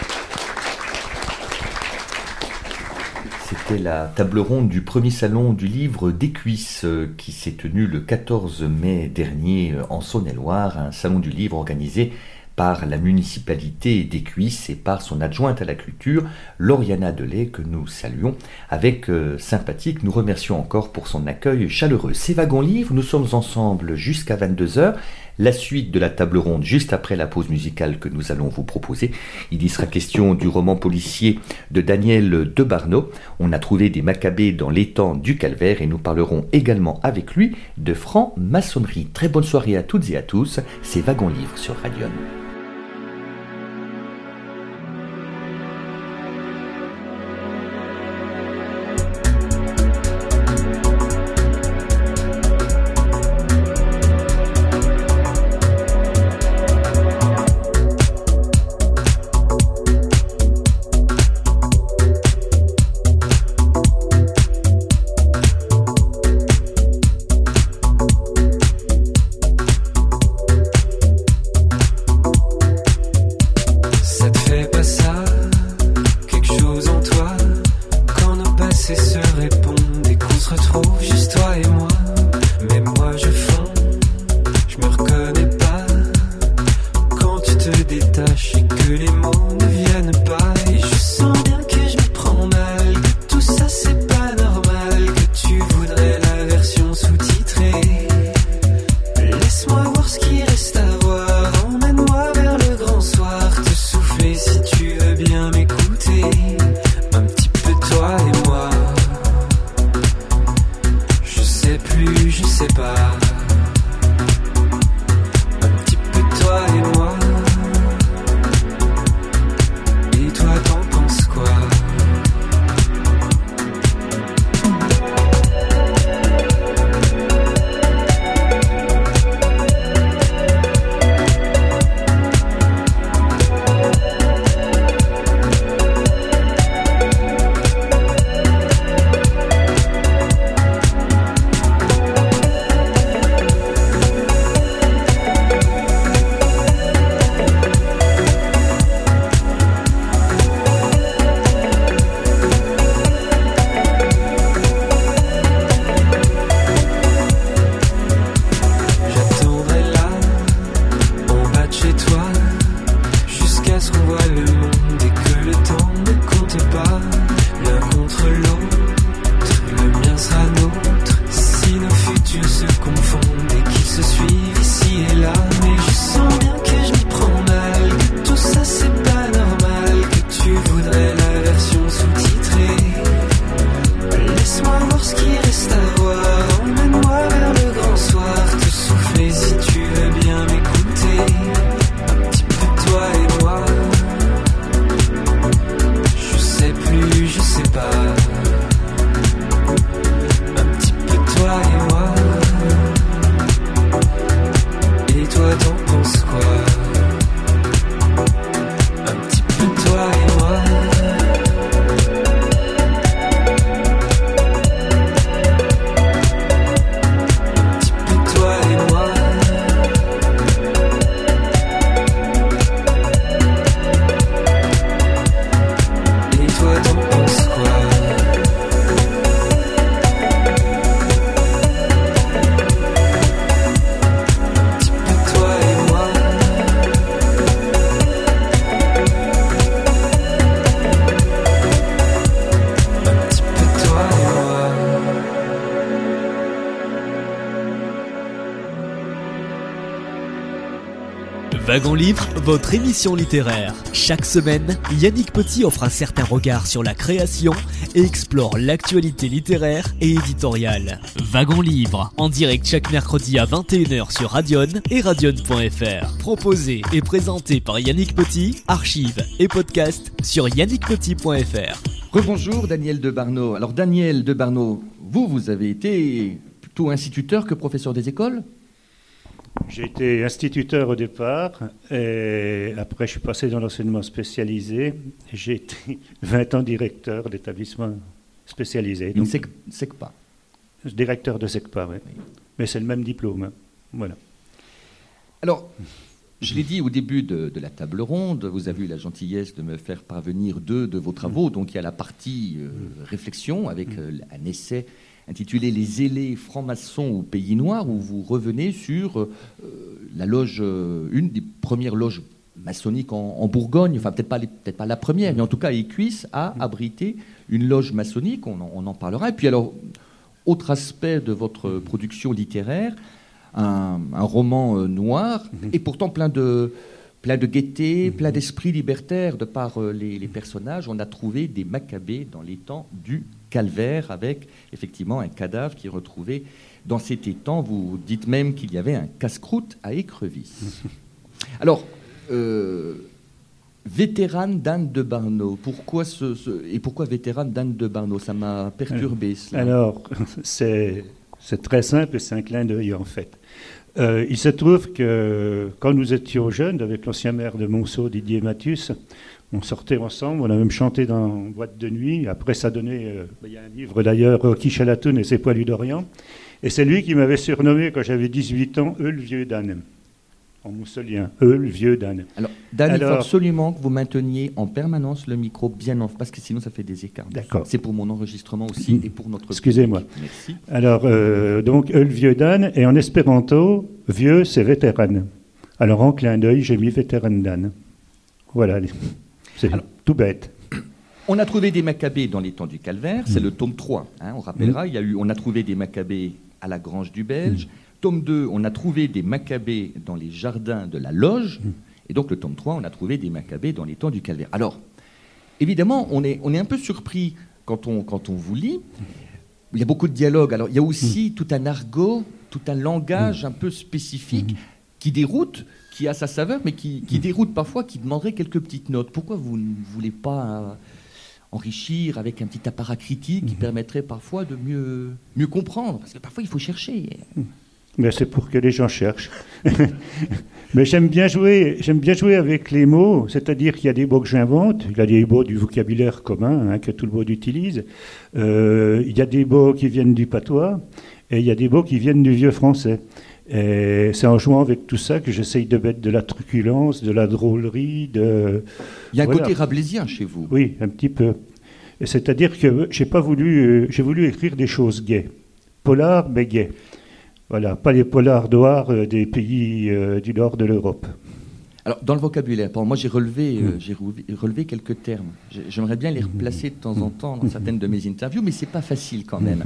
C'était la table ronde du premier salon du livre d'Écuisses qui s'est tenu le 14 mai dernier en Saône-et-Loire, un salon du livre organisé par la municipalité d'Écuisses et par son adjointe à la culture, Lauriana Delay, que nous saluons avec sympathie, que nous remercions encore pour son accueil chaleureux. C'est Wagons Livre, nous sommes ensemble jusqu'à 22h. La suite de la table ronde juste après la pause musicale que nous allons vous proposer. Il y sera question du roman policier de Daniel Debarneau. On a trouvé des Maccabées dans l'étang du Calvaire et nous parlerons également avec lui de franc-maçonnerie. Très bonne soirée à toutes et à tous. C'est Wagons Livre sur Radion. te détaches et que les mots ne viennent pas et Wagon Livre, votre émission littéraire. Chaque semaine, Yannick Petit offre un certain regard sur la création et explore l'actualité littéraire et éditoriale. Wagon Livre, en direct chaque mercredi à 21h sur Radion et radion.fr. Proposé et présenté par Yannick Petit, archives et podcast sur yannickpetit.fr. Rebonjour Daniel Debarneau. Alors Daniel Debarneau, vous avez été plutôt instituteur que professeur des écoles ? J'ai été instituteur au départ et après je suis passé dans l'enseignement spécialisé. J'ai été 20 ans directeur d'établissement spécialisé. Donc SECPA. Directeur de SECPA, oui. Mais c'est le même diplôme. Voilà. Alors, je l'ai dit au début de la table ronde, vous avez eu la gentillesse de me faire parvenir 2 de vos travaux. Donc il y a la partie réflexion avec un essai intitulé « Les ailés francs-maçons au pays noir » où vous revenez sur la loge, une des premières loges maçonniques en Bourgogne, enfin peut-être pas la première, mais en tout cas Écuisse a abrité une loge maçonnique, on en parlera. Et puis alors, autre aspect de votre production littéraire, un roman noir, et pourtant plein de gaieté, plein d'esprit libertaire de par les personnages. On a trouvé des Maccabées dans les temps du Calvaire, avec effectivement un cadavre qui est retrouvé dans cet étang. Vous dites même qu'il y avait un casse-croûte à écrevisse. Alors, vétérane d'Anne de Barneau, pourquoi pourquoi vétérane d'Anne de Barneau? Ça m'a perturbé, cela. Alors, c'est très simple et c'est un clin d'œil en fait. Il se trouve que quand nous étions jeunes, avec l'ancien maire de Monceau, Didier Mathius, on sortait ensemble, on a même chanté dans une boîte de nuit. Après, ça donnait... il y a un livre d'ailleurs, Rocky Chalatoun et ses poilus d'Orient. Et c'est lui qui m'avait surnommé, quand j'avais 18 ans, le vieux Dan. En moussolien, le vieux Dan. Alors, Dan, il faut absolument que vous mainteniez en permanence le micro bien en... parce que sinon ça fait des écarts. D'accord. C'est pour mon enregistrement aussi et pour notre... Excusez-moi. Public. Merci. Alors, donc, le vieux Dan, et en espéranto, vieux, c'est vétéran. Alors, en clin d'œil, j'ai mis vétéran Dan. Voilà, c'est tout bête. On a trouvé des Maccabées dans les temps du Calvaire, c'est le tome 3. On rappellera, on a trouvé des Maccabées à la Grange du Belge. Tome 2, on a trouvé des Maccabées dans les jardins de la Loge. Et donc le tome 3, on a trouvé des Maccabées dans les temps du Calvaire. Alors, évidemment, on est un peu surpris quand on vous lit. Il y a beaucoup de dialogues. Alors, il y a aussi tout un argot, tout un langage un peu spécifique qui déroute, qui a sa saveur, mais qui déroute parfois, qui demanderait quelques petites notes. Pourquoi vous ne voulez pas enrichir avec un petit apparat critique qui permettrait parfois de mieux comprendre? Parce que parfois, il faut chercher. Mais c'est pour que les gens cherchent. Mais j'aime bien jouer avec les mots, c'est-à-dire qu'il y a des mots que j'invente, il y a des mots du vocabulaire commun que tout le monde utilise, il y a des mots qui viennent du patois, et il y a des mots qui viennent du vieux français. Et c'est en jouant avec tout ça que j'essaye de mettre de la truculence, de la drôlerie, Il y a un côté rabelaisien chez vous. Oui, un petit peu. Et c'est-à-dire que j'ai voulu écrire des choses gaies. Polar, mais gaies. Voilà, pas les polars noirs des pays du nord de l'Europe. Alors, dans le vocabulaire, moi j'ai relevé quelques termes. J'aimerais bien les replacer de temps en temps dans certaines de mes interviews, mais c'est pas facile quand même.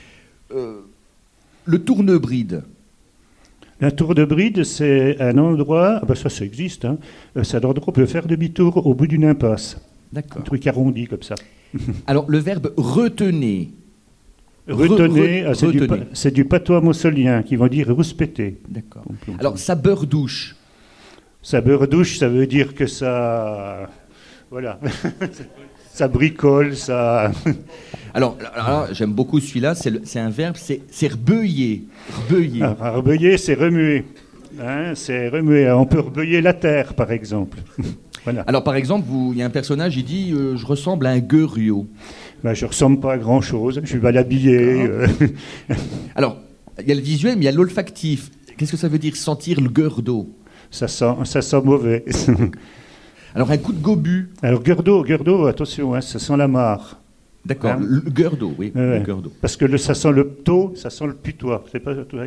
Le tournebride. Un tour de bride, c'est un endroit, ça existe, c'est un endroit où on peut faire demi-tour au bout d'une impasse. D'accord. Un truc arrondi comme ça. Alors, le verbe retenez. Retenez, c'est du patois moussolien qui vont dire rouspéter. D'accord. Alors, ça beurre-douche. Ça beurre-douche, ça veut dire que ça... Voilà. Ça bricole, ça... Alors j'aime beaucoup celui-là, c'est un verbe, c'est rebeuiller. Rebeuiller, c'est remuer. C'est remuer. On peut rebeuiller la terre, par exemple. Voilà. Alors, par exemple, il y a un personnage, il dit « Je ressemble à un guerriot ». Je ne ressemble pas à grand-chose, je suis mal habillé. Alors, il y a le visuel, mais il y a l'olfactif. Qu'est-ce que ça veut dire, sentir le gueurdo? Ça sent mauvais. Alors, un coup de gobu. Alors, gueurdo, attention, ça sent la mare. D'accord, le gueurdo, oui. Le gueurdo. Parce que ça sent le pto, ça sent le putois. C'est pas tout.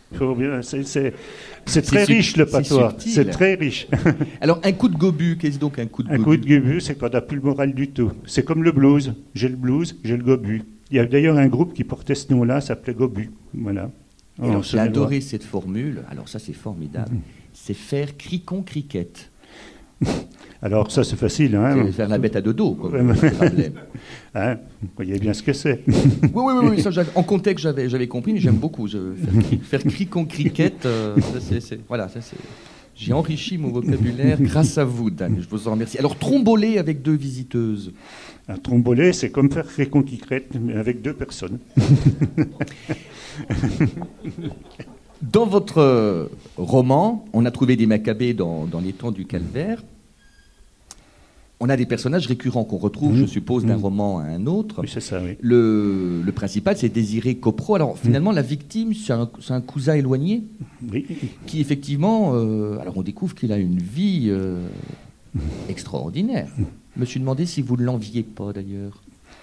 C'est très riche le patois. C'est très riche. Alors, un coup de gobu, qu'est-ce donc un coup de gobu? Un coup de gobu, c'est quand on n'a plus le moral du tout. C'est comme le blues. J'ai le blues, j'ai le gobu. Il y a d'ailleurs un groupe qui portait ce nom-là, s'appelait Gobu. Voilà. Alors, j'ai adoré cette formule. Alors, ça, c'est formidable. c'est faire cricon-cricket. Alors ça c'est facile. Hein. C'est faire la bête à deux dos, comme hein, vous voyez bien ce que c'est. Oui, ça, en contexte j'avais compris, mais j'aime beaucoup. Faire cricon-cricket, voilà, j'ai enrichi mon vocabulaire grâce à vous, Dan, je vous en remercie. Alors, tromboler avec 2 visiteuses. Un trombolet, c'est comme faire cricon-cricket, mais avec 2 personnes. Dans votre roman, on a trouvé des Maccabées dans les temps du Calvaire. On a des personnages récurrents qu'on retrouve, je suppose, d'un roman à un autre. Oui, c'est ça, oui. Le principal, c'est Désiré Coppereau. Alors, finalement, la victime, c'est un cousin éloigné, oui. qui, effectivement... alors, on découvre qu'il a une vie extraordinaire. Je me suis demandé si vous ne l'enviez pas, d'ailleurs.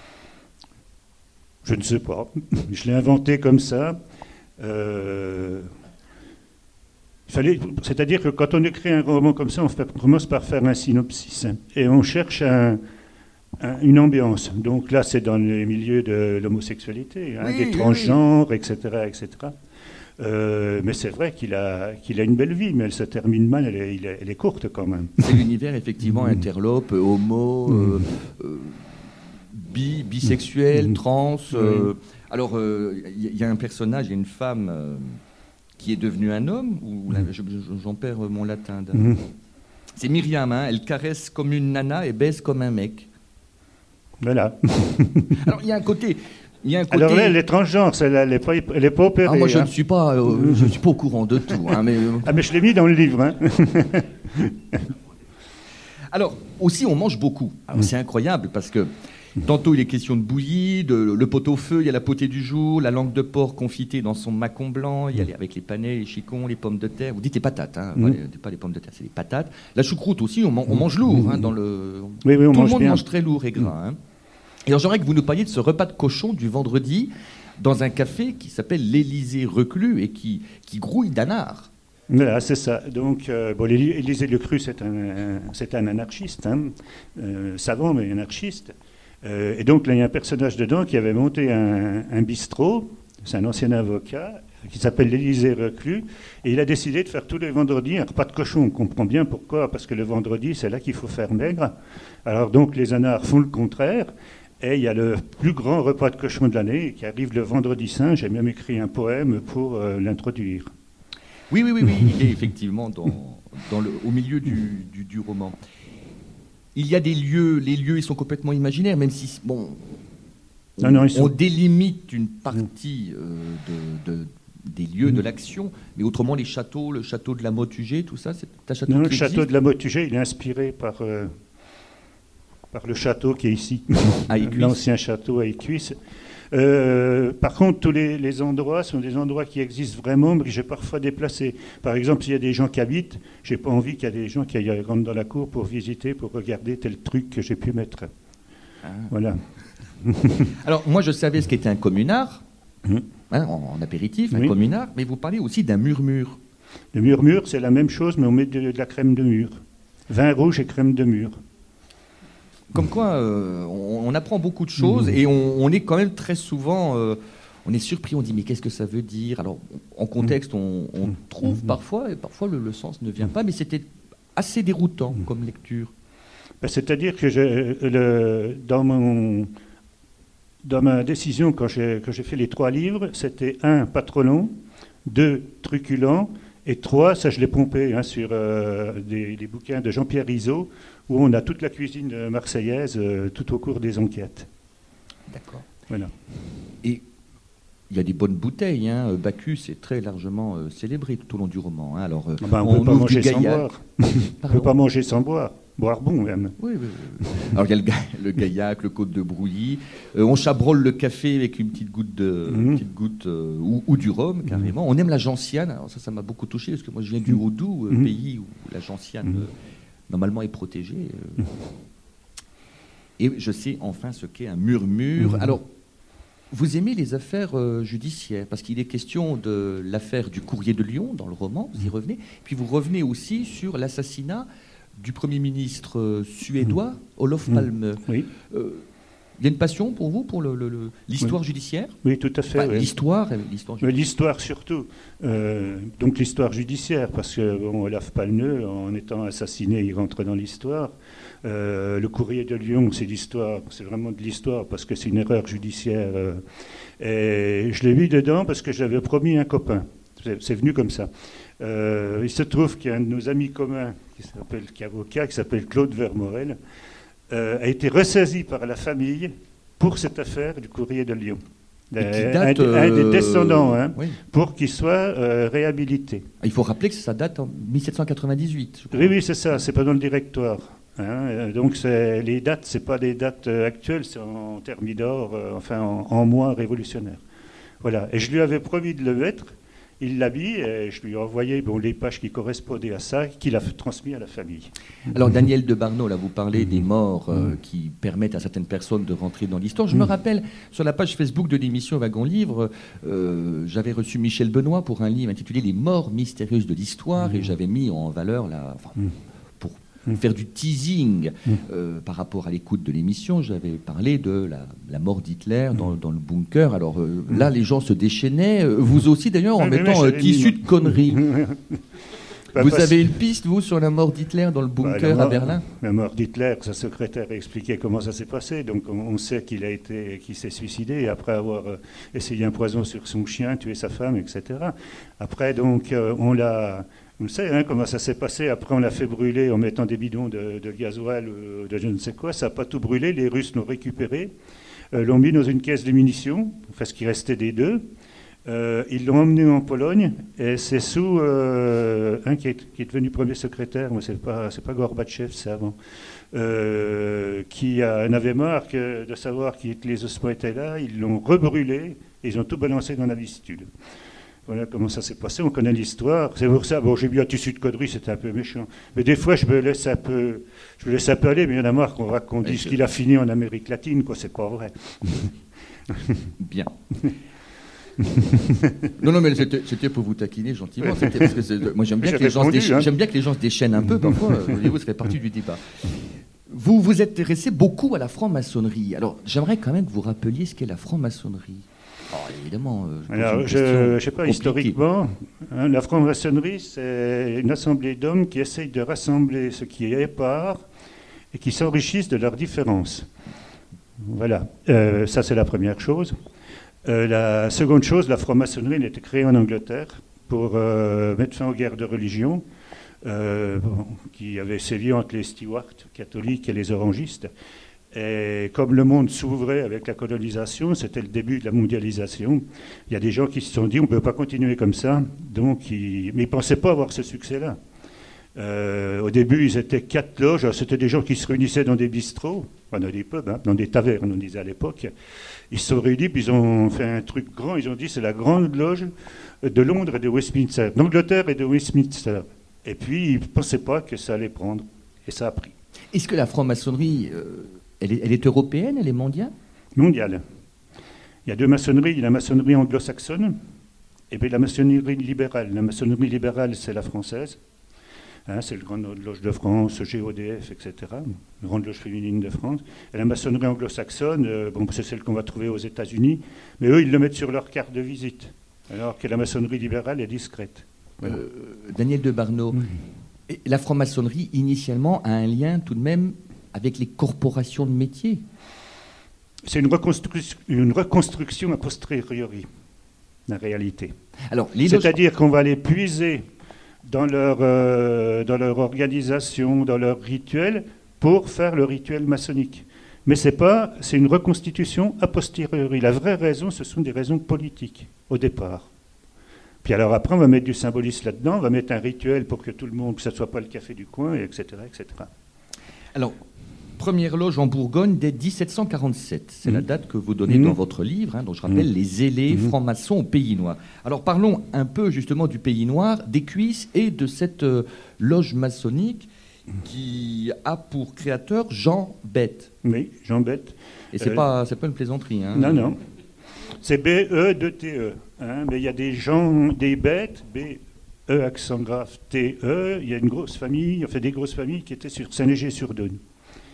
Je ne sais pas. Je l'ai inventé comme ça. C'est-à-dire que quand on écrit un roman comme ça, on commence par faire un synopsis. Et on cherche une ambiance. Donc là, c'est dans les milieux de l'homosexualité, des transgenres, etc. etc. Mais c'est vrai qu'il a une belle vie, mais elle se termine mal, elle est courte quand même. C'est l'univers, effectivement, interlope, homo, bisexuel, trans. Alors, il y a un personnage, il y a une femme... qui est devenue un homme, ou j'en perds mon latin. C'est Myriam, hein, elle caresse comme une nana et baise comme un mec. Voilà. Alors il y a un côté... Alors là, elle est transgenre, elle n'est pas opérée. Ah, moi je ne suis pas au courant de tout. Hein, mais je l'ai mis dans le livre. Hein. Alors, aussi on mange beaucoup. Alors, c'est incroyable parce que tantôt il est question de bouillie, le pot-au-feu, il y a la potée du jour, la langue de porc confitée dans son macon blanc, il y a avec les panais, les chicons, les pommes de terre. Vous dites les patates, hein, pas les pommes de terre, c'est les patates. La choucroute aussi, on mange lourd. Hein, dans le... Oui, tout le monde mange très lourd et gras. Hein. Et alors j'aimerais que vous nous parliez de ce repas de cochon du vendredi dans un café qui s'appelle l'Élysée Reclus et qui grouille d'anard. Voilà, c'est ça. Donc, l'Élysée Reclus, c'est un anarchiste, hein, savant mais anarchiste. Et donc là, il y a un personnage dedans qui avait monté un bistrot, c'est un ancien avocat, qui s'appelle l'Élysée Reclus, et il a décidé de faire tous les vendredis un repas de cochon. On comprend bien pourquoi, parce que le vendredi, c'est là qu'il faut faire maigre. Alors donc, les anards font le contraire, et il y a le plus grand repas de cochon de l'année qui arrive le vendredi saint. J'ai même écrit un poème pour l'introduire. Oui, il est effectivement au milieu du roman. Il y a des lieux, les lieux ils sont complètement imaginaires, même si on délimite une partie des lieux de l'action, mais autrement les châteaux, le château de la Motte-Huget, tout ça, c'est un château le château de la Motte-Huget, il est inspiré par le château qui est ici, l'ancien château à Écuisse. Par contre, tous les endroits sont des endroits qui existent vraiment, mais que j'ai parfois déplacés. Par exemple, s'il y a des gens qui habitent, j'ai pas envie qu'il y ait des gens qui rentrent dans la cour pour visiter, pour regarder tel truc que j'ai pu mettre. Voilà. Alors, moi, je savais ce qu'était un communard, en apéritif, un communard, mais vous parlez aussi d'un murmure. Le murmure, c'est la même chose, mais on met de la crème de mûre. Vin rouge et crème de mûre. Comme quoi, on apprend beaucoup de choses et on est quand même très souvent, on est surpris, on dit mais qu'est-ce que ça veut dire? Alors en contexte, on trouve parfois, et parfois le sens ne vient pas, mais c'était assez déroutant comme lecture. C'est-à-dire que dans ma décision, quand j'ai fait les 3 livres, c'était 1, pas trop long, 2, truculent, et 3, ça je l'ai pompé sur des bouquins de Jean-Pierre Rizot, où on a toute la cuisine marseillaise tout au cours des enquêtes. D'accord. Voilà. Et il y a des bonnes bouteilles. Bacchus est très largement célébré tout au long du roman. Alors, on ne peut pas manger sans boire. On ne peut pas manger sans boire. Boire bon, même. Oui. Alors, il y a le gaillac, le côte de brouilly. On chabrole le café avec une petite goutte, ou du rhum, carrément. On aime la gentiane. Alors, ça m'a beaucoup touché, parce que moi, je viens du Haut-Doubs, pays où la gentiane... normalement est protégé. Et je sais enfin ce qu'est un murmure. Alors, vous aimez les affaires judiciaires, parce qu'il est question de l'affaire du Courrier de Lyon, dans le roman, vous y revenez. Puis vous revenez aussi sur l'assassinat du Premier ministre suédois, Olof Palme. Oui. Il y a une passion pour vous, pour l'histoire judiciaire? Oui, tout à fait. Enfin, oui. l'histoire judiciaire. L'histoire surtout. Donc l'histoire judiciaire, parce que bon, Olaf Palme, en étant assassiné, il rentre dans l'histoire. Le Courrier de Lyon, c'est l'histoire, c'est vraiment de l'histoire, parce que c'est une erreur judiciaire. Et je l'ai mis dedans parce que j'avais promis un copain. C'est venu comme ça. Il se trouve qu'il y a un de nos amis communs, qui est avocat, qui s'appelle Claude Vermorel, a été ressaisi par la famille pour cette affaire du Courrier de Lyon. Un des descendants, hein, oui. Pour qu'il soit réhabilité. Il faut rappeler que ça date en 1798. Oui, c'est ça, c'est pas dans le directoire. Hein, donc les dates, c'est pas des dates actuelles, c'est en thermidor, en mois révolutionnaires. Voilà, et je lui avais promis de le mettre. Il l'a mis et je lui ai envoyé les pages qui correspondaient à ça, qu'il a transmis à la famille. Alors, Daniel de Barneau, là, vous parlez des morts qui permettent à certaines personnes de rentrer dans l'histoire. Je me rappelle, sur la page Facebook de l'émission Wagon Livre, j'avais reçu Michel Benoît pour un livre intitulé Les morts mystérieuses de l'histoire et j'avais mis en valeur pour faire du teasing par rapport à l'écoute de l'émission, j'avais parlé de la mort d'Hitler dans le bunker. Alors là, les gens se déchaînaient. Vous aussi, d'ailleurs, en mettant tissu de conneries. Vous avez une piste, vous, sur la mort d'Hitler dans le bunker à Berlin? La mort d'Hitler, sa secrétaire a expliqué comment ça s'est passé. Donc on sait qu'il s'est suicidé après avoir essayé un poison sur son chien, tué sa femme, etc. Après, donc, on sait comment ça s'est passé. Après, on l'a fait brûler en mettant des bidons de gasoil ou de je ne sais quoi. Ça n'a pas tout brûlé. Les Russes l'ont récupéré, l'ont mis dans une caisse de munitions, ce qui restait des deux. Ils l'ont emmené en Pologne et c'est sous un qui est devenu premier secrétaire, mais c'est pas Gorbatchev, c'est avant, qui en avait marre de savoir que les ossements étaient là. Ils l'ont rebrûlé et ils ont tout balancé dans la vistule. Voilà comment ça s'est passé, on connaît l'histoire. C'est pour ça, j'ai bu un tissu de conneries, c'était un peu méchant. Mais des fois, je me laisse un peu aller, mais il y en a marre qu'on dise qu'il a fini en Amérique latine, quoi, c'est pas vrai. Bien. Non, mais c'était pour vous taquiner gentiment. Parce que moi, j'aime bien que les gens se déchaînent un peu, parfois. Ça fait partie du débat. Vous vous intéressez beaucoup à la franc-maçonnerie. Alors, j'aimerais quand même que vous rappeliez ce qu'est la franc-maçonnerie. Évidemment. Alors, je ne sais pas, historiquement, la franc-maçonnerie, c'est une assemblée d'hommes qui essayent de rassembler ce qui est épars et qui s'enrichissent de leurs différences. Voilà, ça c'est la première chose. La seconde chose, la franc-maçonnerie, elle a été créée en Angleterre pour mettre fin aux guerres de religion qui avaient sévi entre les Stuarts catholiques et les orangistes. Et comme le monde s'ouvrait avec la colonisation, c'était le début de la mondialisation, il y a des gens qui se sont dit on ne peut pas continuer comme ça, mais ils ne pensaient pas avoir ce succès-là. Au début, ils étaient 4 loges, c'était des gens qui se réunissaient dans des bistrots, dans des pubs, dans des tavernes, on disait à l'époque. Ils se sont réunis, puis ils ont fait un truc grand, ils ont dit c'est la grande loge de Londres et de Westminster, d'Angleterre et de Westminster. Et puis, ils ne pensaient pas que ça allait prendre, et ça a pris. Est-ce que la franc-maçonnerie... Elle est européenne, elle est mondiale? Mondiale. Il y a 2 maçonneries, la maçonnerie anglo-saxonne et puis la maçonnerie libérale. La maçonnerie libérale, c'est la française. C'est le Grande Loge de France, GODF, etc. La Grande Loge féminine de France. Et la maçonnerie anglo-saxonne, c'est celle qu'on va trouver aux États-Unis, mais eux, ils le mettent sur leur carte de visite, alors que la maçonnerie libérale est discrète. Voilà. Daniel de Barneau, la franc-maçonnerie, initialement, a un lien tout de même avec les corporations de métiers. C'est une reconstruction a posteriori, la réalité. C'est-à-dire qu'on va les puiser dans leur organisation, dans leur rituel, pour faire le rituel maçonnique. Mais c'est une reconstitution a posteriori. La vraie raison, ce sont des raisons politiques, au départ. Puis alors après, on va mettre du symbolisme là-dedans, on va mettre un rituel pour que tout le monde, que ce ne soit pas le café du coin, etc., etc. Alors, première loge en Bourgogne dès 1747. C'est la date que vous donnez dans votre livre, dont je rappelle les zélés francs-maçons au Pays Noir. Alors parlons un peu justement du Pays Noir, des Cuisses et de cette loge maçonnique qui a pour créateur Jean Bette. Oui, Jean Bette. Et c'est pas une plaisanterie. Non. C'est B-E-2-T-E. Mais il y a des gens, des bêtes, B-E accent grave T-E. Il y a une grosse famille, des grosses familles qui étaient sur Saint-Léger-sur-Dône.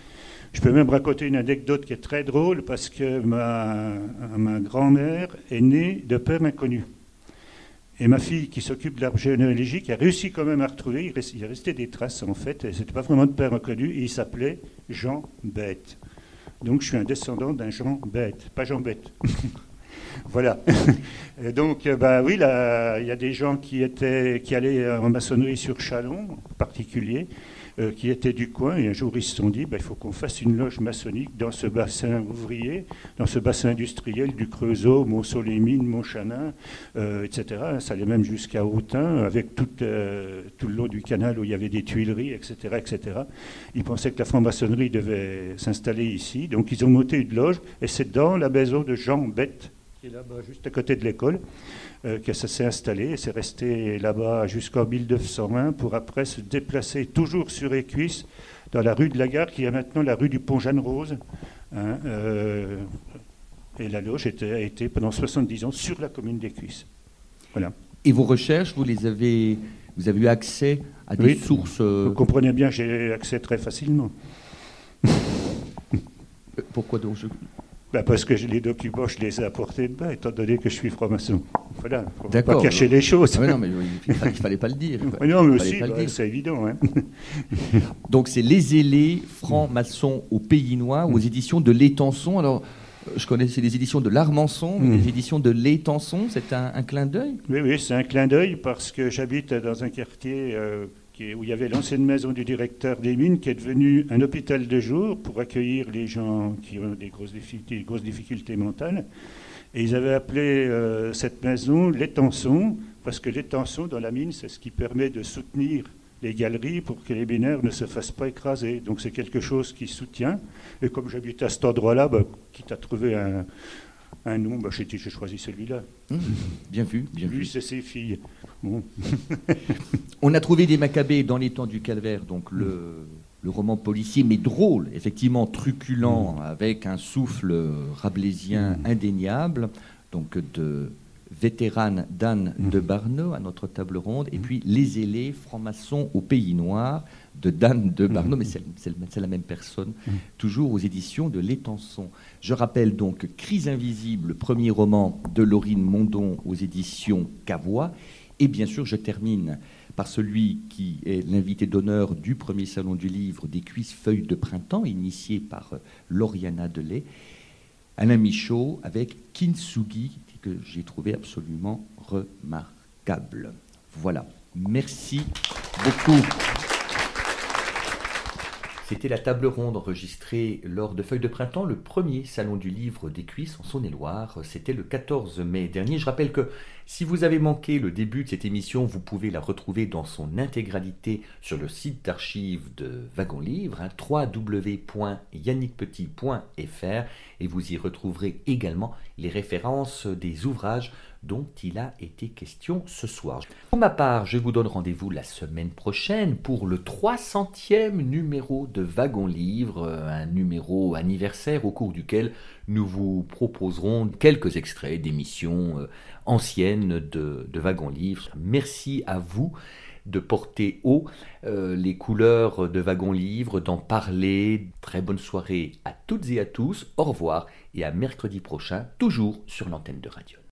Je peux même raconter une anecdote qui est très drôle parce que ma grand-mère est née de père inconnu. Et ma fille, qui s'occupe de l'arbre généalogique, a réussi quand même à retrouver, il est resté des traces en fait, et c'était pas vraiment de père inconnu, et il s'appelait Jean Bête. Donc je suis un descendant d'un Jean Bête, pas Jean Bête. Voilà. Et donc, oui, il y a des gens qui allaient en maçonnerie sur Châlons, en particulier, qui étaient du coin, et un jour ils se sont dit, il faut qu'on fasse une loge maçonnique dans ce bassin ouvrier, dans ce bassin industriel du Creusot, Monceau-les-Mines, Montchanin, etc. Ça allait même jusqu'à Autun, avec tout le long du canal où il y avait des tuileries, etc., etc. Ils pensaient que la franc-maçonnerie devait s'installer ici, donc ils ont monté une loge, et c'est dans la maison de Jean Bête, qui est là-bas, juste à côté de l'école, que ça s'est installé, et c'est resté là-bas jusqu'en 1901, pour après se déplacer toujours sur Écuisse, dans la rue de la Gare, qui est maintenant la rue du Pont-Jeanne-Rose. Et la loge a été pendant 70 ans sur la commune d'Écuisse. Voilà. Et vos recherches, vous avez eu accès à des sources... Vous comprenez bien, j'ai accès très facilement. Pourquoi donc Parce que les documents, je les ai apportés de bas, étant donné que je suis franc-maçon. Voilà, il ne faut pas cacher les choses. Non, mais il ne fallait pas le dire. Non, mais aussi, c'est évident. Hein. Donc, c'est Les Ailés, francs-maçons au Pays Noir, aux éditions de L'Étançon. Alors, je connaissais les éditions de l'Armançon, mais les éditions de L'Étançon, c'est un clin d'œil ? Oui, c'est un clin d'œil, parce que j'habite dans un quartier... où il y avait l'ancienne maison du directeur des mines, qui est devenue un hôpital de jour pour accueillir les gens qui ont des grosses difficultés mentales. Et ils avaient appelé cette maison l'Étançon, parce que l'Étançon dans la mine, c'est ce qui permet de soutenir les galeries pour que les binaires ne se fassent pas écraser. Donc c'est quelque chose qui soutient. Et comme j'habite à cet endroit-là, quitte à trouver un nom, j'ai choisi celui-là. Bien vu, bien vu. Lui, c'est ses filles. Bon. On a trouvé des Maccabées dans les temps du Calvaire, donc le roman policier, mais drôle, effectivement truculent, avec un souffle rabelaisien indéniable, donc de vétérane d'Anne de Barneau à notre table ronde, et puis Les Ailés, francs-maçons au Pays Noir de Dan de Barneau, mais c'est la même personne, toujours aux éditions de L'Étançon. Je rappelle donc Crise invisible, premier roman de Laurine Mondon aux éditions Cavois, et bien sûr je termine par celui qui est l'invité d'honneur du premier salon du livre d'Écuisse, Feuilles de printemps, initié par Lauriana Delay, Alain Michaud avec Kintsugi, que j'ai trouvé absolument remarquable. Voilà, merci beaucoup. C'était la table ronde enregistrée lors de Feuilles de printemps, le premier salon du livre d'Écuisse en Saône-et-Loire. C'était le 14 mai dernier. Je rappelle que si vous avez manqué le début de cette émission, vous pouvez la retrouver dans son intégralité sur le site d'archives de Wagon Livre, www.yannickpetit.fr, et vous y retrouverez également les références des ouvrages dont il a été question ce soir. Pour ma part, je vous donne rendez-vous la semaine prochaine pour le 300e numéro de Wagon Livre, un numéro anniversaire au cours duquel nous vous proposerons quelques extraits d'émissions anciennes de Wagon Livre. Merci à vous de porter haut les couleurs de Wagon Livre, d'en parler. Très bonne soirée à toutes et à tous, au revoir et à mercredi prochain, toujours sur l'antenne de Radio.